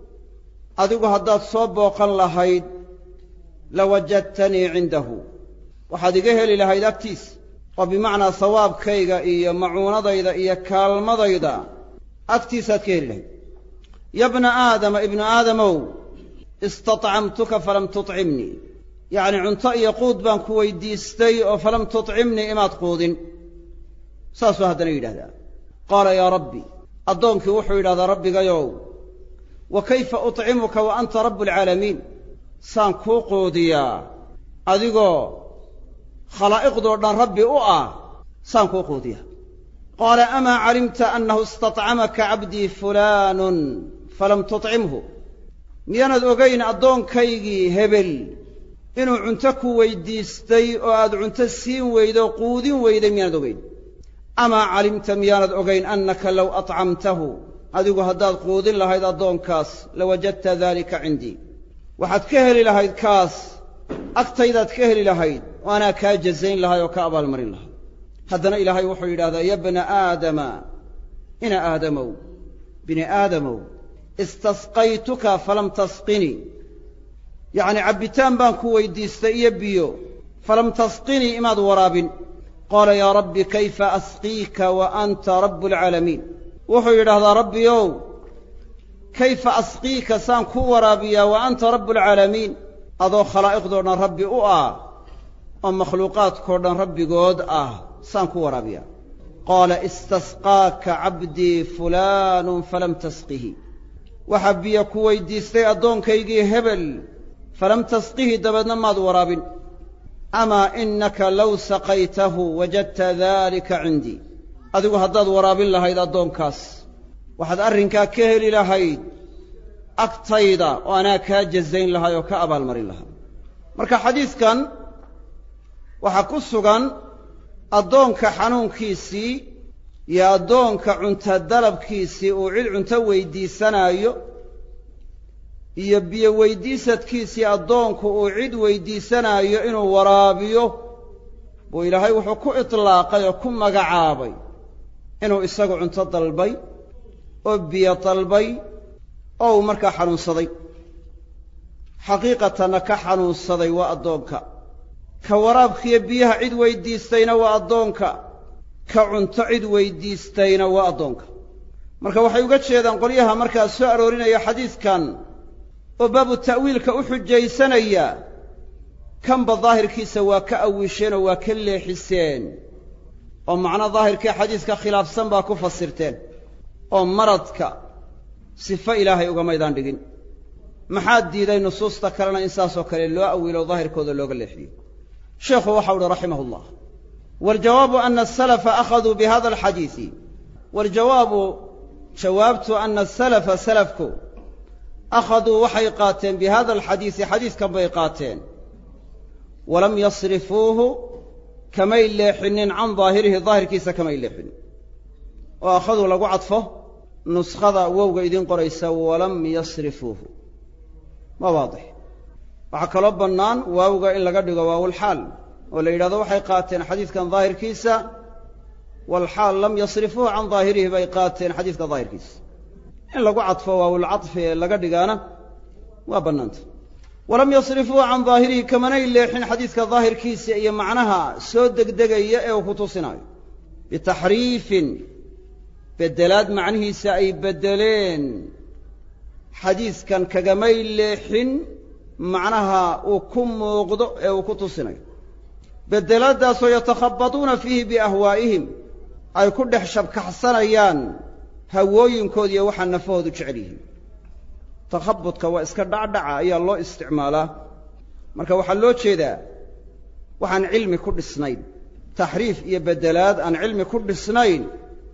B: adigu haddaad soo booqan lahayd lawajadtanii cindahu waxaad iga heli lahayd agtiis oo bimacnaa sawaabkayga iyo macuunadayda iyo kaalmadayda agtiisaad ka heli lahayd ya bna aadama ibnu aadamow istatcamtuka falam tutcimnii yacni cunto iyo quud baan ku weydiistay oo falam tutcimnii imaad quudin saasuu haddana yidhahdaa qaala yaa rabbi addoonkii wuxuu yidhahdaa rabbigayow wa kayfa utcimuka wa anta rabu alcaalamiin saan kuu quudiyaa adigoo khalaa'iqdoo dhan rabbi u ah saan kuu quudiyaa qaala amaa calimta annahu istatcamaka cabdii fulaanun falam tutcimhu miyaanad ogayn addoonkaygii hebel inuu cunto ku weydiistay oo aad cunto siin weydo quudin weyday miyaanad ogayn amaa calimta miyaanad ogayn annaka low atcamtahu adigu haddaad quudin lahayd addoonkaas lawajadta daalika cindii waxaad ka heli lahayd kaas agtaydaad ka heli lahayd oo anaa kaa jazayn lahay oo ka abaalmarin lahay haddana ilaahay wuxuu yidhahdaa ya bna aadama ina aadamow bini aadamow istasqaytuka falam tasqinii yacni cabbitaan baan ku weydiistay iyo biyo falam tasqinii imaad waraabin qaala yaa rabbi kayfa asqiika wa anta rabu alcaalamiin wuxuu yidhaahdaa rabbiyow kayfa asqiika saan kuu waraabiyaa wa anta rabu alcaalamiin adoo khalaa'iqdoo dhan rabbi u ah oo makhluuqaadkoo dhan rabbigood ah saan ku waraabiyaa qaala istasqaaka cabdii fulaanun falam tasqihi waxaa biyo ku weydiistay addoonkaygii hebel falam tasqihi dabeedna maad waraabin amaa innaka low saqaytahu wajadta daalika cindii adigu haddaad waraabin lahayd addoonkaas waxaad arrinkaa ka heli lahayd agtayda oo anaa kaa jazayn lahay oo ka abaalmarin lahaa marka xadiiskan waxaa ku sugan addoonka xanuunkiisii iyo addoonka cunto dalabkiisii uu cid cunto weydiisanaayo iyo biyo weydiisadkiisii addoonku uu cid weydiisanaayo inuu waraabiyo buu ilaahay wuxuu ku itlaaqay oo ku magacaabay inuu isagu cunto dalbay oo biyo dalbay oo uu markaa xanuunsaday xaqiiqatanna ka xanuunsaday waa addoonka ka waraabkiiyo biyaha cid weydiistayna waa addoonka ka cunto cid weydiistayna waa addoonka marka waxay uga jeedaan qolyaha markaa soo aroorinaya xadiiskan oo baabu ta'wiilka u xujaysanaya kanba daahirkiisa waa ka awisheen oo waa ka leexiseen oo macna daahirkii xadiiska khilaafsan baa ku fasirteen oo maradka sifo ilaahay uga maydaan dhigin maxaa diiday nusuusta kalena in saasoo kale loo awilo daahirkooda looga leexiyo sheekhu waxau uhi raximahullah waljawaabu ana asalafa akhaduu bihada alxadiisi waljawaabu jawaabtu ana asalafa salafku akhaduu waxay qaateen bihada alxadiisi xadiiskan bay qaateen walam yasrifuuhu kamay leexinin can daahirihi daahirkiisa kamay leexinin oo akhaduu lagu cadfo nuskhada wowga idiin qoraysa walam yasrifuuhu ma waadix waxaa kaloo bannaan waawga in laga dhigo waawulxaal oo la yidhahdo waxay qaateen xadiidkan daahirkiisa walxaal lam yasrifuuhu can daahirihi bay qaateen xadiidka daahirkiisa in lagu cadfo waawulcadfi ee laga dhigaana waa bannaanta walam yasrifuuhu can daahirihi kamanay leexin xadiidka daahirkiisa iyo macnaha soo degdegaya ee uu ku tusinaayo bitaxriifin beddelaad macnihiisa ay beddeleen xadiiskan kagamay leexin macnaha uu ku muuqdo ee uu ku tusinayo beddelaaddaasoo yatakhabaduuna fiihi biahwaa'ihim ay ku dhex shabkaxsanayaan hawooyinkooda iyo waxaa nafahoodu jecel yihiin takhabudka waa iska dhacdhaca ayaa loo isticmaalaa marka waxaa loo jeedaa waxaan cilmi ku dhisnayn taxriif iyo beddelaad aan cilmi ku dhisnayn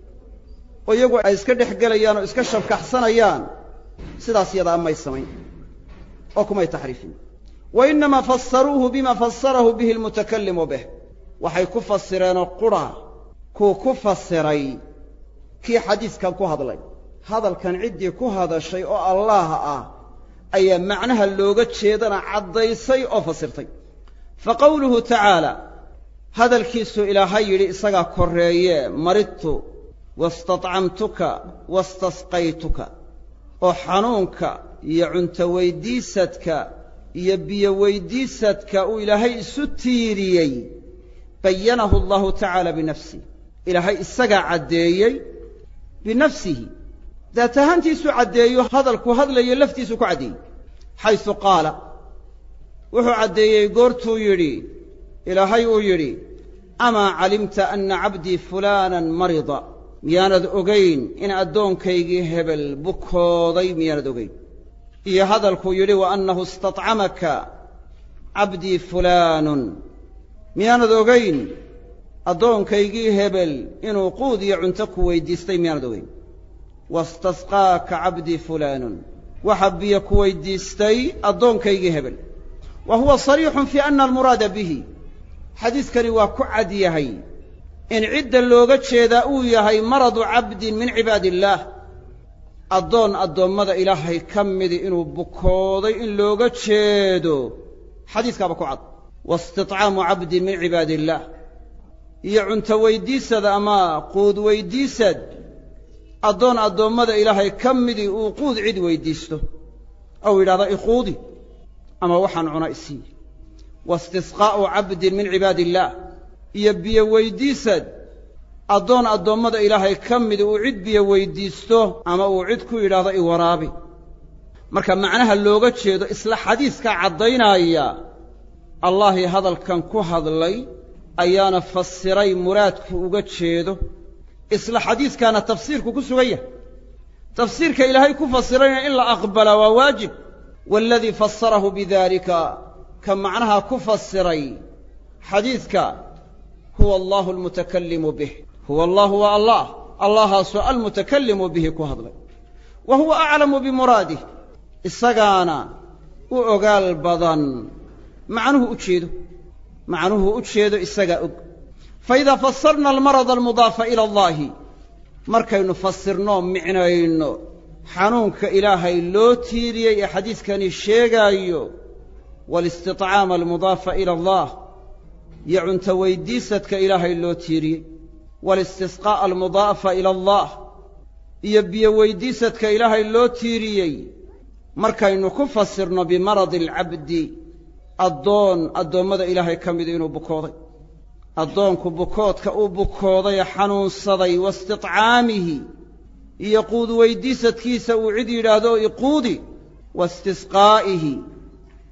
B: oo iyagu ay iska dhex gelayaan oo iska shabkaxsanayaan sidaas yadaa may samayn oo kumay taxriifin wa innamaa fassaruuhu bima fassarahu bihi almutakallimu bih waxay ku fasireenoo qura kuu ku fasiray kii xadiiskan ku hadlay hadalkan ciddii ku hadashay oo allaah ah ayaa macnaha looga jeedana caddaysay oo fasirtay fa qowluhu tacaala hadalkiisuu ilaahay yidhi isagaa korreeye maridtu wastadcamtuka wastasqaytuka oo xanuunka iyo cunto weyddiisadka iyo biyo weyddiisadka uu ilaahay isu tiiriyey bayanahu allahu tacaala binafsih ilaahay isagaa caddeeyey binafsihi daat ahaantiisuu caddeeyo hadalku hadlayo laftiisuu ku caddeeyey xaysu qaala wuxuu caddeeyey goortuu yidhi ilaahay uu yidhi amaa calimta anna cabdii fulaanan marida miyaanad ogayn in addoonkaygii hebel bukooday miyaanad ogayn iyo hadalkuu yidhi wa annahu istadcamaka cabdii fulaanun miyaanad ogayn addoonkaygii hebel inuu quud iyo cunto ku weyddiistay miyaanad ogayn wastasqaaka cabdii fulaanun waxa biyo ku weyddiistay addoonkaygii hebel wa huwa sariixun fii anna almuraada bihi xadiiskani waa ku cad yahay in cidda looga jeedaa uu yahay maradu cabdin min cibaadi illaah addoon addoommada ilaahay ka midi inuu bukooday in looga jeedo xadiiskaaba ku cad waistitcaamu cabdin min cibaadi illaah iyo cunto weyddiisad ama quud weyddiisad addoon addoommada ilaahay ka midii uu quud cid weyddiisto ou yidhahdo iquudi ama waxaan cuna isii waistisqaa'u cabdin min cibaadi illaah iyo biyo weyddiisad addoon addoommada ilaahay ka midi uu cid biyo weyddiisto ama uu cid ku yidhaahdo i waraabi marka macnaha looga jeedo isla xadiiskaa caddaynaya allaahii hadalkan ku hadlay ayaana fasiray muraadku uga jeedo isla xadiiskaana tafsiirku ku sugan yahay tafsiirka ilaahay ku fasirayna in la aqbala waa waajib waaladii fasarahu bidaalika ka macnaha ku fasiray xadiidka huwa allahu almutakallimu bih huwa allahu waa allah allahaasoo almutakallimu bihi ku hadlay wa huwa aclamu bimuraadih isagaana u ogaal badan macnuhu u jeedo macnuhu u jeedo isagaa og faidaa fasarna almarada almudaafa ila allahi markaynu fasirnoo micnayno xanuunka ilaahay loo tiiriyey ee xadiiskani sheegaayo waalistitcaama almudaafa ila allah iyo cunto weyddiisadka ilaahay loo tiiriyey waalistisqaa'a almudaafa ila allah iyo biyo weyddiisadka ilaahay loo tiiriyey markaynu ku fasirno bimaradi alcabdi addoon addoommada ilaahay ka midi inuu bukooday addoonku bukoodka uu bukooday xanuunsaday waistitcaamihi iyo quud weyddiisadkiisa uu cid yidhaahdo iquudi waistisqaa'ihi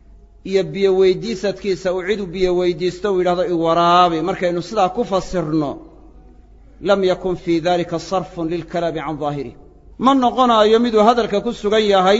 B: iyo biyo weydiisadkiisa uu cid u biyo weydiisto uu yidhahdo iwaraabi markaynu sidaa ku fasirno lam yakun fii dalika sarfun lilkalaami can daahirih ma noqonaayo miduu hadalka ku sugan yahay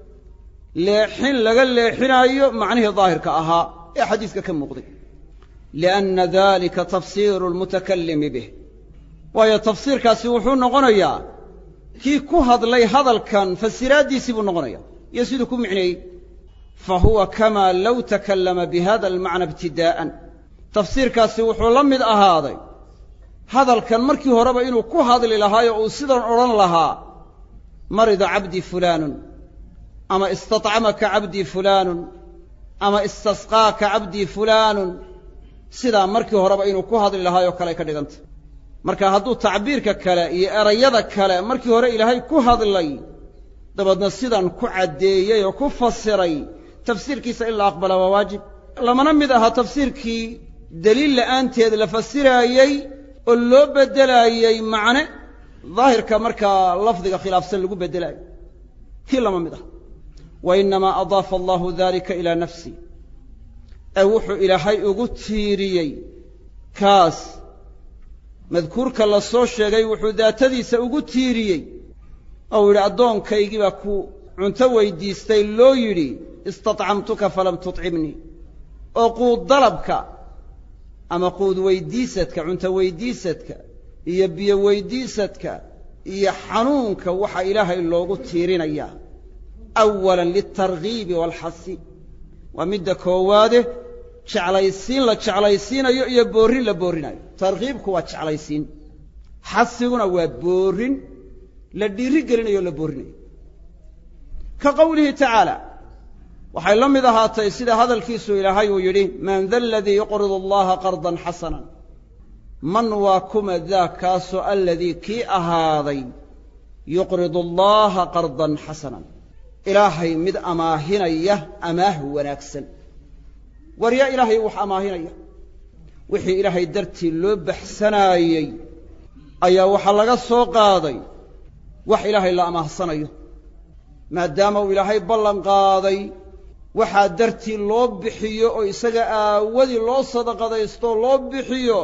B: leexin laga leexinaayo macnihii daahirka ahaa ee xadiiska ka muuqday lianna dalika tafsiiru lmutakallimi bih waayo tafsiirkaasi wuxuu noqonayaa kii ku hadlay hadalkan fasiraaddiisii buu noqonaya iyo siduu ku micneeyey fahuwa kamaa low takallama bihada almacna ibtidaa'an tafsiirkaasi wuxuu la mid ahaaday hadalkan markii horeba inuu ku hadli lahaayo uu sidan odhan lahaa marida cabdii fulaanun ama istatcamaka cabdii fulaanun ama istasqaaka cabdii fulaanun sidaa markii horeba inuu ku hadli lahaayoo kale ka dhiganta marka hadduu tacbiirka kale iyo erayada kale markii hore ilaahay ku hadlay dabeedna sidan ku caddeeyey oo ku fasiray tafsiirkiisa in la aqbala waa waajib lamana mid aha tafsiirkii deliil la'aanteed la fasiraayey oo loo beddelaayey macne daahirka markaa lafdiga khilaafsan lagu beddelaayo kii lama mid ah wa innamaa adaafa allahu dalika ilaa nafsi ee wuxuu ilaahay ugu tiiriyey kaas madkuurka la soo sheegay wuxuu daatadiisa ugu tiiriyey ou yidhi addoonkaygii baa ku cunto weydiistay loo yidhi istatcamtuka falam tutcimnii oo quud dalabka ama quud weydiisadka cunto weydiisadka iyo biyo weydiisadka iyo xanuunka waxaa ilaahay loogu tiirinayaa awalan litarghiibi waalxasi waa midda koowaade jeclaysiin la jeclaysiinayo iyo boorrin la boorrinayo targhiibku waa jeclaysiin xasiguna waa boorrin la dhiiri gelinayo o la boorrinayo ka qowlihi tacaala waxay la mid ahaatay sida hadalkiisu ilaahay uu yidhi man da aladii yuqridu allaha qardan xasanan man waa kuma daa kaasoo aladii kii ahaaday yuqridu allaha qardan xasanan ilaahay mid amaahinaya amaah wanaagsan war yaa ilaahay wax amaahinaya wixii ilaahay dartii loo baxsanaayey ayaa waxaa laga soo qaaday wax ilaahay la amaahsanayo maadaama uu ilaahay ballan qaaday waxaa dartii loo bixiyo oo isaga aawadii loo sadaqadaystoo loo bixiyo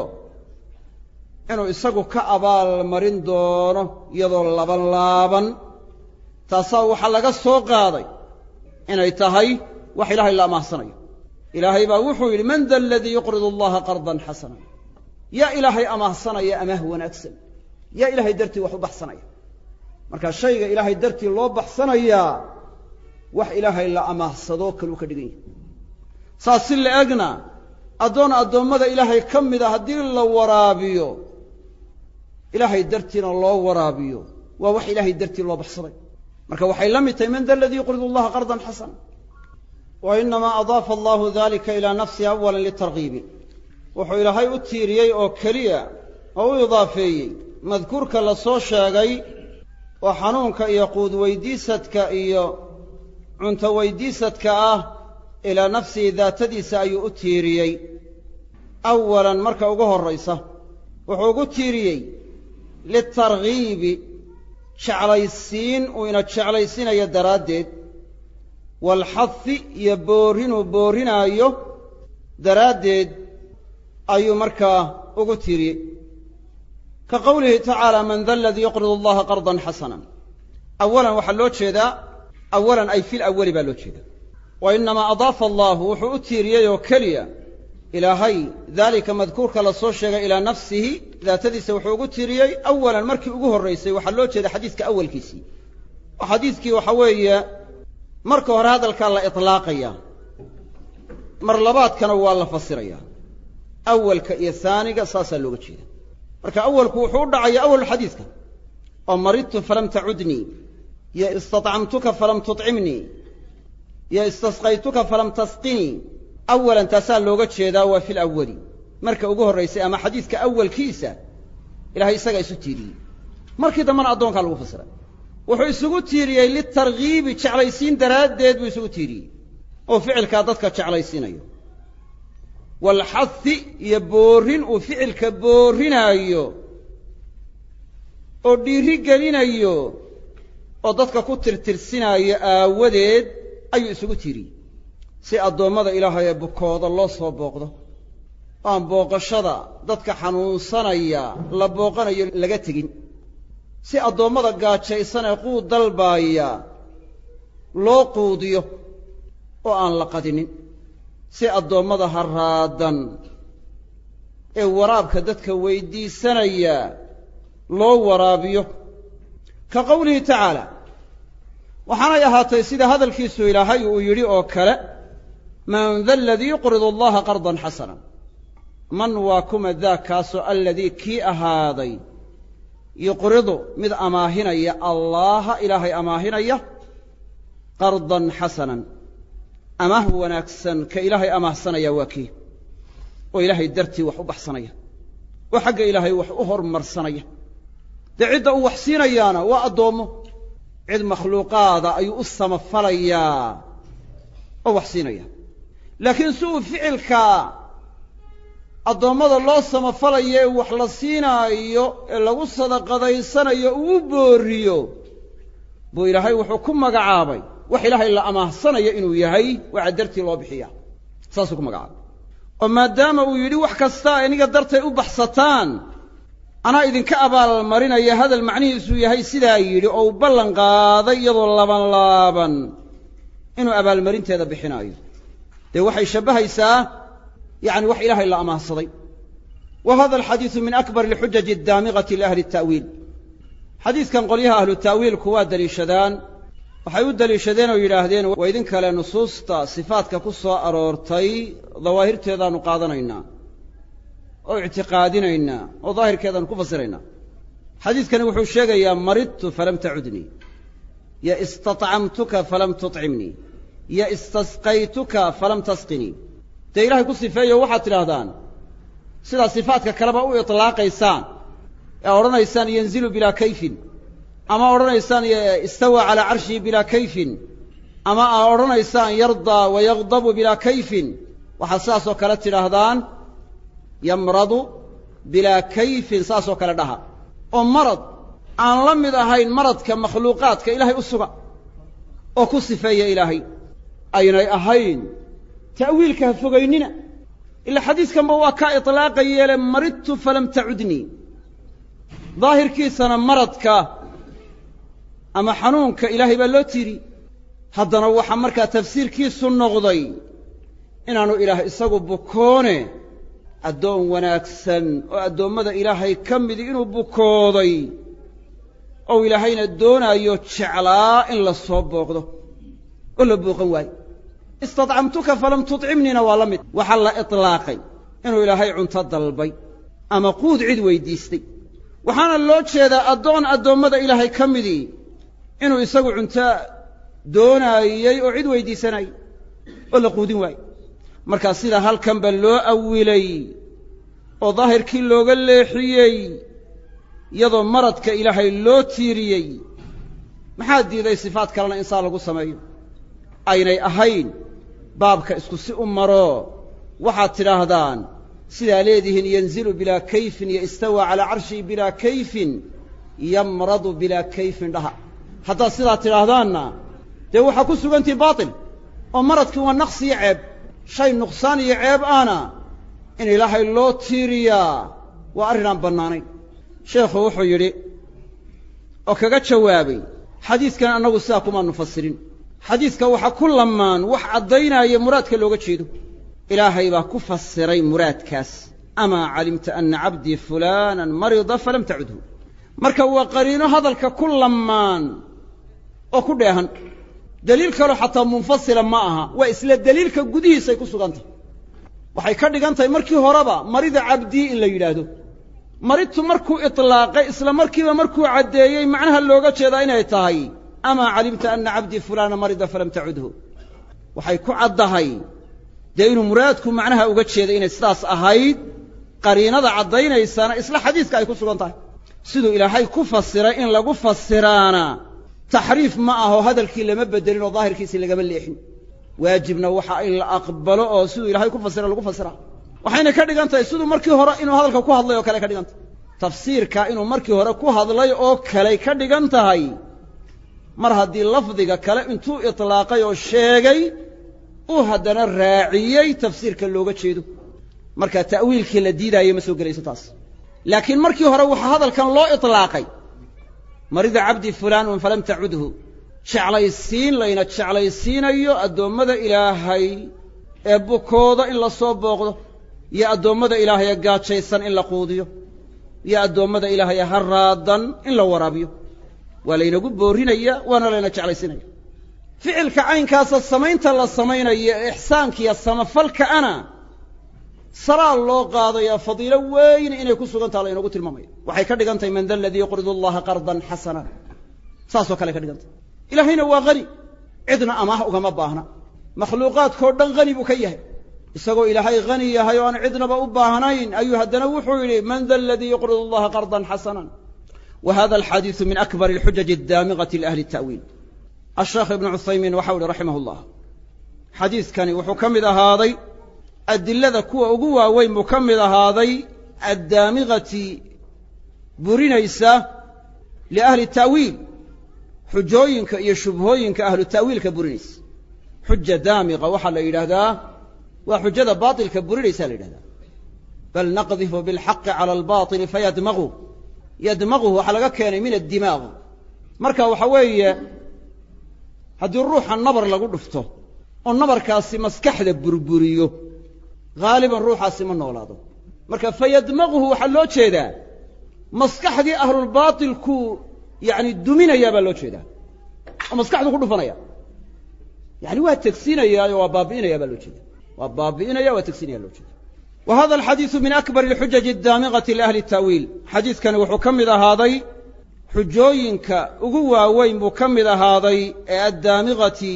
B: inuu isagu ka abaal marin doono iyadoo laban laaban taasaa waxaa laga soo qaaday inay tahay wax ilaahay la amaahsanayo ilaahay baa wuxuu yidhi man da aladii yuqridu allaha qardan xasanan yaa ilaahay amaahsanaya amaah wanaagsan yaa ilaahay dartii wax u baxsanaya marka shayga ilaahay dartii loo baxsanayaa wax ilaahay la amaahsadoo kaluu ka dhigan yahay saas si la egna addoon addoommada ilaahay ka mida haddii la waraabiyo ilaahay dartiina loo waraabiyo waa wax ilaahay dartii loo baxsaday marka waxay la mid tahay man da aladii yuqridu allaha qardan xasana wa inamaa adaafa allahu dalika ilaa nafsihi awalan litarghiibi wuxuu ilaahay u tiiriyey oo keliya oo u idaafeeyey madkuurka la soo sheegay oo xanuunka iyo quud weydiisadka iyo cunto weydiisadka ah ilaa nafsihi daatadiisa ayuu u tiiriyey awalan marka ugu horraysa wuxuu ugu tiiriyey litarghiibi jeclaysiin uu ina jeclaysiinayo daraaddeed waalxahi iyo boorrinuu boorrinaayo daraaddeed ayuu markaa ugu tiiriyey ka qowlihi tacaala man da aladii yuqridu allaha qardan xasanan awalan waxaa loo jeedaa awalan ay fil awali baa loo jeedaa wa inamaa adaafa allahu wuxuu u tiiriyey oo keliya ilaahay daalika madkuurka la soo sheegay ilaa nafsihi daatadiisa wuxuu ugu tiiriyey awalan markii ugu horraysay waxaa loo jeeda xadiiska awalkiisii oo xadiiskii waxa weeye marka hore hadalkaa la itlaaqayaa mar labaadkana waa la fasirayaa awalka iyo haaniga saasaa looga jeeda marka awalku wuxuu u dhacayaa awalulxadiiska oo maridtu falam tacudnii yo istatcamtuka falam tutcimnii yo istasqaytuka falam tasqinii awalan taasaa looga jeedaa waa fil awali marka ugu horraysay ama xadiiska awalkiisa ilahay isagaa isu tiiriyey markii dambena addoonkaa lagu fasiray wuxuu isugu tiiriyey litarghiibi jeclaysiin daraaddeed buu isugu tiiriyey oo ficilkaa dadka jeclaysiinayo waalxahi iyo boorrin uu ficilka boorrinaayo oo dhiiri gelinayo oo dadka ku tirtirsinaayo aawadeed ayuu isugu tiiriyey si addoommada ilaahay ee bukooda loo soo booqdo aan booqashada dadka xanuunsanaya la booqanayo laga tegin si addoommada gaajaysan ee quud dalbaaya loo quudiyo oo aan la qadinin si addoommada harraadan ee waraabka dadka weydiisanaya loo waraabiyo ka qowlihi tacaala waxaanay ahaatay sida hadalkiisu ilaahay uu yidhi oo kale man da aladii yuqridu allaha qardan xasana man waa kuma daakaasoo aladii kii ahaaday yuqridu mid amaahinaya allaaha ilaahay amaahinaya qardan xasanan amaah wanaagsan ka ilaahay amaahsanaya waa kii oo ilaahay dartii wax u baxsanaya oo xagga ilaahay wax u hormarsanaya dee cidda uu wax siinayaana waa addoommo cid makhluuqaada ayuu u samafalayaa oo wax siinaya laakiin si uu ficilka addoommada loo samafalayo ee wax la siinaayo ee lagu sadaqadaysanayo uu u booriyo buu ilaahay wuxuu ku magacaabay wax ilaahay la amaahsanayo inuu yahay waxa dartii loo bixiyaa saasuu ku magacaabay oo maadaama uu yidhi wax kasta aniga dartay u baxsataan anaa idinka abaalmarinaya hadal macnihiisu yahay sidaa yidhi oo u ballan qaaday iyadoo laban laaban inuu abaalmarinteeda bixinaayo dee waxay shabbahaysaa yacni wax ilaahay la amaahsaday wa hada alxadiidu min akbar alxujaji addaamiqati liahli الta'wiil xadiidkan qolyaha ahlu ta'wiilku waa deliishadaan waxay u deliishadeen oo yidhaahdeen waa idin kale nusuusta sifaadka ku soo aroortay dawaahirteedaannu qaadanaynaa oo ictiqaadinaynaa oo daahirkeedaannu ku fasiraynaa xadiidkani wuxuu sheegayaa maridtu falam tacudnii yo istaطcamtuka falam tuطcimnii yo istasqaytuka falam tasqinii dee ilahay ku sifeeyo waxaad tidhaahdaan sidaa sifaadka kaleba u iطlaaqaysaan ee odhanaysaan yanzilu bilaa kayfin ama odhanaysaan istawaa calaa carshihi bilaa kayfin ama aa odhanaysaan yardaa wayagdabu bilaa kayfin waxaad sidaasoo kale tidhaahdaan yamradu bilaa kayfin saasoo kale dhaha oo marad aan la mid ahayn maradka makhluuqaadka ilaahay u suga oo ku sifeeya ilaahay aynay ahayn ta'wiilka ha fogaynina ilaa xadiiskanba waa kaa itlaaqayeele maridtu falam tacudnii daahirkiisana maradka ama xanuunka ilaahay baa loo tiiri haddana waxaa markaa tafsiirkiisu noqday inaanu ilaah isagu bukoone addoon wanaagsan oo addoommada ilaahay ka midi inuu bukooday ou ilaahayna doonaayo jeclaa in la soo booqdo oo la booqan waayo istadcamtuka falam tuطcimniina waa la mid waxaa la iطlaaqay inuu ilaahay cunto dalbay ama quud cid weydiistay waxaana loo jeedaa addoon addoommada ilaahay ka midii inuu isagu cunto doonaayey oo cid weydiisanayay oo la quudin waayo markaa sida halkanba loo awilay oo daahirkii looga leexiyey iyadoo maradka ilaahay loo tiiriyey maxaa diiday sifaad kalena insaan lagu sameeyo aynay ahayn baabka isku si u maro waxaad tidhaahdaan sidaa leedihiin yanzilu bilaa kayfin iyo istawaa calaa carshihi bilaa kayfin yamradu bilaa kayfin dhaha haddaad sidaa tidhaahdaanna dee waxaa ku sugantihi baatil oo maradkii waa naqsi iyo ceeb shay nuqsaan iyo ceeb ahna in ilaahay loo tiiriyaa waa arrin aan bannaanayn sheekhu wuxuu yidhi oo kaga jawaabay xadiidkan annagu sidaa kumaannu fasirin xadiidka waxaa ku lamaan wax caddaynaya muraadka looga jeedo ilaahay baa ku fasiray muraadkaas amaa calimta anna cabdii fulaanan marida falam tacudhu marka waa qariino hadalka ku lamaan oo ku dheehan deliil kaloo xataa munfasila ma aha waa isla deliilka gudihiisay ku sugantahy waxay ka dhigan tahay markii horeba marida cabdii in la yidhaahdo maridtu markuu itlaaqay isla markiiba markuu caddeeyey macnaha looga jeedaa inay tahay amaa calimta anna cabdii fulaana marida falam tacudhu waxay ku caddahay dee inuu muraadku macnaha uga jeeday inay sidaas ahayd qariinada caddaynaysaana isla xadiiska ay ku sugan tahay siduu ilaahay ku fasiray in lagu fasiraana taxriif ma aho hadalkii lama bedelin oo daahirkiisii lagama leexin waajibna waxa in la aqbalo oo siduu ilaahay ku fasira lagu fasira waxayna ka dhigan tahay siduu markii hore inuu hadalka ku hadlay oo kale ka dhigan tahay tafsiirka inuu markii hore ku hadlay oo kale ka dhigan tahay mar haddii lafdiga kale intuu itlaaqay oo sheegay
C: uu haddana raaciyey tafsiirka looga jeedo marka ta'wiilkii la diidaayo ma soo gelayso taas laakiin markii hore waxaa hadalkan loo itlaaqay marida cabdi fulaan falam tacudhu jeclaysiin layna jeclaysiinayo addoommada ilaahay ee bukooda in la soo booqdo iyo addoommada ilaahay ee gaajaysan in la quudiyo iyo addoommada ilaahay ee haraadan in la waraabiyo waa laynagu boorinaya waana layna jeclaysiinaya ficilka caynkaasa samaynta la samaynayo ee ixsaankiiyo samafalka ana saraa loo qaadaya fadiilo weyn inay ku sugan tahay laynagu tilmaamaya waxay ka dhigan tahay man dal ladii yuqridu allaha qardan xasana saasoo kale ka dhigan tahay ilaahayna waa qani cidna amaah ugama baahna makhluuqaadkoo dhan qani buu ka yahay isagoo ilaahay qani yahay oo aan cidnaba u baahnayn ayuu haddana wuxuu yidhi man dal ladii yuqridu allaha qardan xasanan wa hada alxadiidu min akbar alxujaji addaamiqati liahli الta'wiil asheekh ibnu cuthaymiin waxau ihi raximah اllah xadiidkani wuxuu ka mid ahaaday adilada kuwa ugu waaweyn buu ka mid ahaaday addaamiqati burinaysa liahli ta'wiil xujooyinka iyo shubhooyinka ahlu ta'wiilka burinaysa xuja daamiqa waxaa la yidhaahdaa waa xujada baatilka burinaysaa la yidhahdaa bal naqdifu bilxaqi cala albaطili fayadmaqu yadmaquhu waxaa laga keenay min addimaaq marka waxa weeye haddii ruuxa nabar lagu dhufto oo nabarkaasi maskaxda burburiyo haaliban ruuxaasi ma noolaado marka fayadmaquhu waxaa loo jeedaa maskaxdii ahlulbaatilku yacni duminayaa baa loo jeedaa oo maskaxdu ku dhufanaya yani waa tegsiinayaa waa baabi'inayaa baa loo jeeda waa baabi'inaya waa tegsiinaya loo jeeda wa hada alxadiidu min akbar alxujaji addaamiqati liahli الta'wiil xadiidkani wuxuu ka mid ahaaday xujooyinka ugu waaweyn buu ka mid ahaaday ee addaamiqati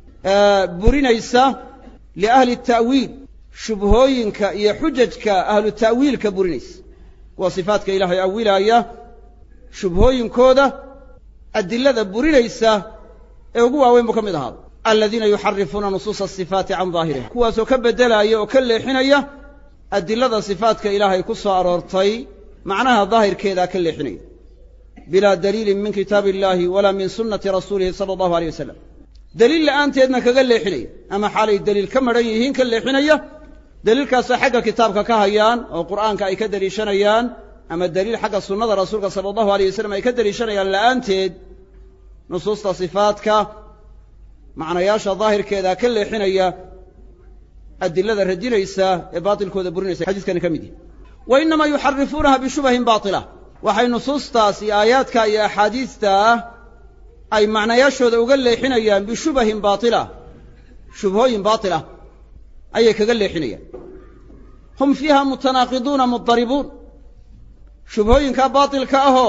C: burinaysa liahli الta'wiil shubhooyinka iyo xujajka ahlu ta'wiilka burinaysa kuwa sifaatka ilaahay awilaaya shubhooyinkooda adilada burinaysa ee ugu waaweyn buu ka mid ahaaday aladiina yuxarifuuna nusuusa asifaati can daahiriha kuwaasoo ka beddelaya oo ka leexinaya adilada sifaatka ilaahay ku soo aroortay macnaha daahirkeedaa ka leexinaya bilaa daliilin min kitaabi illaahi walaa min sunnati rasuulihi sala allahu aleyh wasalam daliil la'aanteedna kaga leexinaya ama xaalay daliil ka madhan yihiin ka leexinaya daliilkaasoo xagga kitaabka ka hayaan oo qur'aanka ay ka deliishanayaan ama daliil xagga sunnada rasuulka sala allahu aleyh wasalam ay ka deliishanayaan la'aanteed nusuusta sifaatka macnayaasha daahirkeedaa ka leexinaya adilada radinaysa ee baatilkooda burinaysa xadiiskani ka mid yahi wa innamaa yuxarifuunaha bishubahin baatila waxay nusuustaas iyo aayaadka iyo axaadiista ay macnayaashooda uga leexinayaan bishubahin baatila shubhooyin baatilah ayay kaga leexinayaan hum fiiha mutanaaqiduuna mudaribuun shubhooyinkaa baatilka ahoo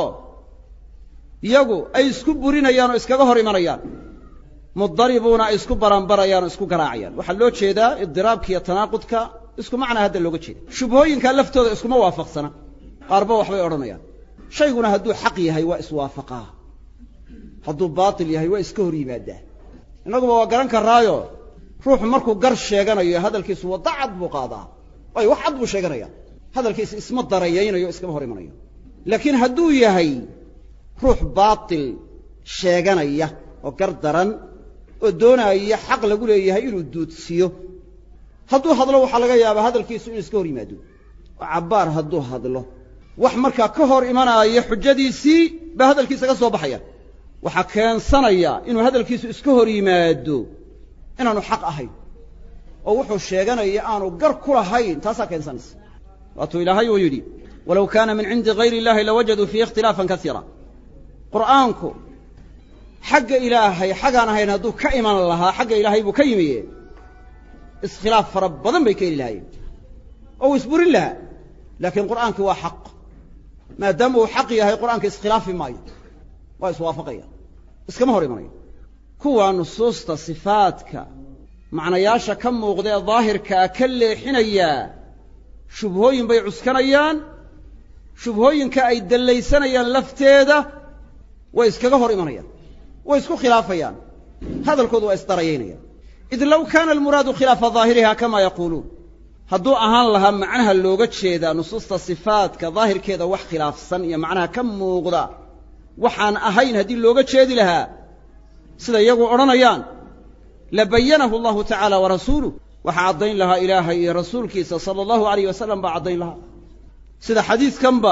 C: iyagu ay isku burinayaan oo iskaga hor imanayaan mudaribuuna ay isku baranbarayaan oo isku garaacayaan waxaa loo jeedaa idiraabka iyo tanaaqudka isku macnaa hadda looga jeeda shubhooyinkaa laftooda iskuma waafaqsana qaarba waxbay odhanayaan shayguna hadduu xaq yahay waa iswaafaqaa hadduu baatil yahay waa iska hor yimaadaa innaguba waa garan karaayo ruuxu markuu gar sheeganayo hadalkiisu wadda cad buu qaadaa waayo wax cad buu sheeganaya hadalkiisa isma darayaynayo iskama hor imanayo laakiin hadduu yahay ruux baatil sheeganaya oo gar daran oo doonaya xaq lagu leeyahay inuu duudsiyo hadduu hadlo waxaa laga yaabaa hadalkiisu inuu iska hor yimaado oo cabbaar hadduu hadlo wax markaa ka hor imanaya xujadiisii baa hadalkiisa ka soo baxaya waxaa keensanaya inuu hadalkiisu iska hor yimaado inaanu xaq ahayn oo wuxuu sheeganaya aanu gar ku lahayn taasaa keensanaysa waatuu ilaahay uu yidhi walow kaana min cindi gayri illahi lawajaduu fiihi ikhtilaafan kasiira qur'aanku xagga ilaahay xagaan ahayn hadduu ka iman lahaa xagga ilaahay buu ka yimiye iskhilaaf fara badan bay ka heli lahaayeen oo uu isburin lahaa laakiin qur'aankii waa xaq maadaama uu xaq yahay qur'aanka iskhilaafi maayo waa iswaafaqaya iskama hor imanayo kuwa nusuusta sifaadka macnayaasha ka muuqda ee daahirkaa ka leexinaya shubhooyin bay cuskanayaan shubhooyinka ay dallaysanayaan lafteeda way iskaga hor imanayaan way isku khilaafayaan hadalkoodu waa isdarayaynayaan id low kaana almuraadu khilaafa daahiriha kama yaquuluun hadduu ahaan lahaa macnaha looga jeedaa nusuusta sifaadka daahirkeeda wax khilaafsan iyo macnaha ka muuqda waxaan ahayn haddii looga jeedi lahaa sida iyagu odhanayaan labayanahu allahu tacaala warasuuluh waxaa caddayn lahaa ilaahay iyo rasuulkiisa sala allahu alayh wasalam baa caddayn lahaa sida xadiidkanba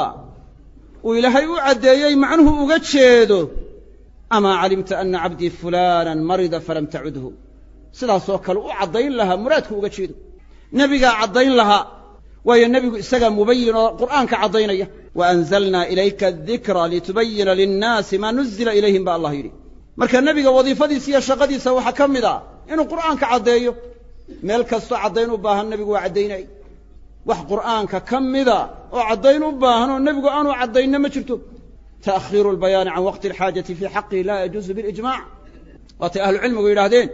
C: uu ilaahay u caddeeyey macnuhu uga jeedo amaa calimta ana cabdii fulaanan marida falam tacudhu sidaasoo kale u caddayn lahaa muraadku uga jeedo nebigaa caddayn lahaa waayo nebigu isagaa mubayin oo qur'aanka caddaynaya wa anzalnaa ilayka adikra litubayina linnaasi maa nuzila ilayhim ba allah yidhi marka nebiga wadiifadiisa iyo shaqadiisa waxaa ka mid ah inuu qur'aanka caddeeyo meel kastoo caddayn u baahan nebigu waa caddaynay wax qur'aanka ka mida oo caddayn u baahan oo nebigu aanu caddaynna ma jirto ta'khiiru albayaani can waqti alxaajati fii xaqihi laa yajuusu bilijmac waatay ahlucilmigu yidhaahdeen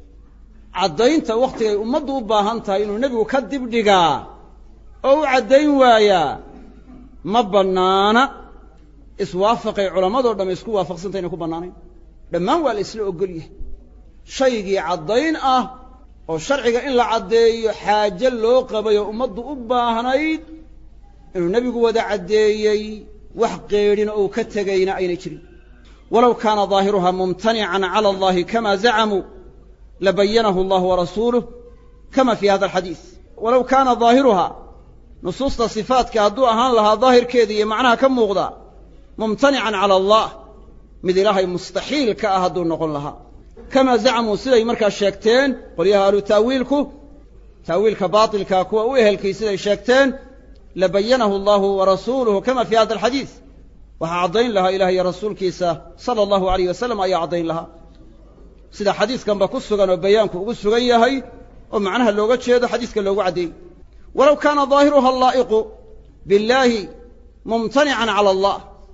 C: caddaynta wakhtigay ummaddu u baahan tahay inuu nebigu ka dibdhigaa oo u caddayn waayaa ma bannaana iswaafaqay culammadoo dhamme isku waafaqsantay inay ku bannaanayn dhammaan waa la isla ogol yahay shaygii caddayn ah oo sharciga in la caddeeyo xaaje loo qabay oo ummaddu u baahnayd inuu nebigu wada caddeeyey wax qeedhin oo uu ka tegayna aynay jirin walow kaana daahiruhaa mumtanican cala allahi kama zacamuu labayanahu allahu warasuuluh kama fii hada alxadiis walow kaana daahiruhaa nusuusta sifaatka hadduu ahaan lahaa daahirkeeda iyo macnaha ka muuqda mumtanican cala allah mid ilaahay mustaxiil ka ah hadduu noqon lahaa kama zacamuu siday markaa sheegteen qolyaha ahlu taawiilku taawiilka baatilkaa kuwa u ehelkay siday sheegteen labayanahu allahu warasuuluhu kama fii hada alxadiis waxaa caddayn lahaa ilaah iyo rasuulkiisa sala allahu alayh wasalam ayaa caddayn lahaa sida xadiiskanba ku sugan oo bayaanku ugu sugan yahay oo macnaha looga jeedo xadiiska loogu caddeeyey walow kaana daahiruha allaa'iqu billaahi mumtanican cala allah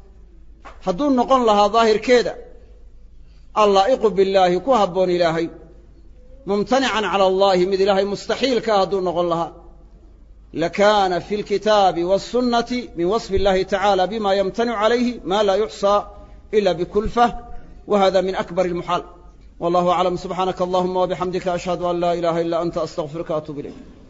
C: hadduu noqon lahaa daahirkeeda allaa'iqu billaahi ku habboon ilaahay mumtanican cala allaahi mid ilaahay mustaxiilka ah hadduu noqon lahaa lakaana fi lkitaabi waasunnati min wasfi illahi tacaala bima yamtanicu calayhi ma laa yuxsaa ila bikulfah wa hada min akbar almuxaal wallahu aclam subxaanaka allahuma wabixamdika ashhadu an laa ilaha ila anta astaqfiruka waatuubu ilayk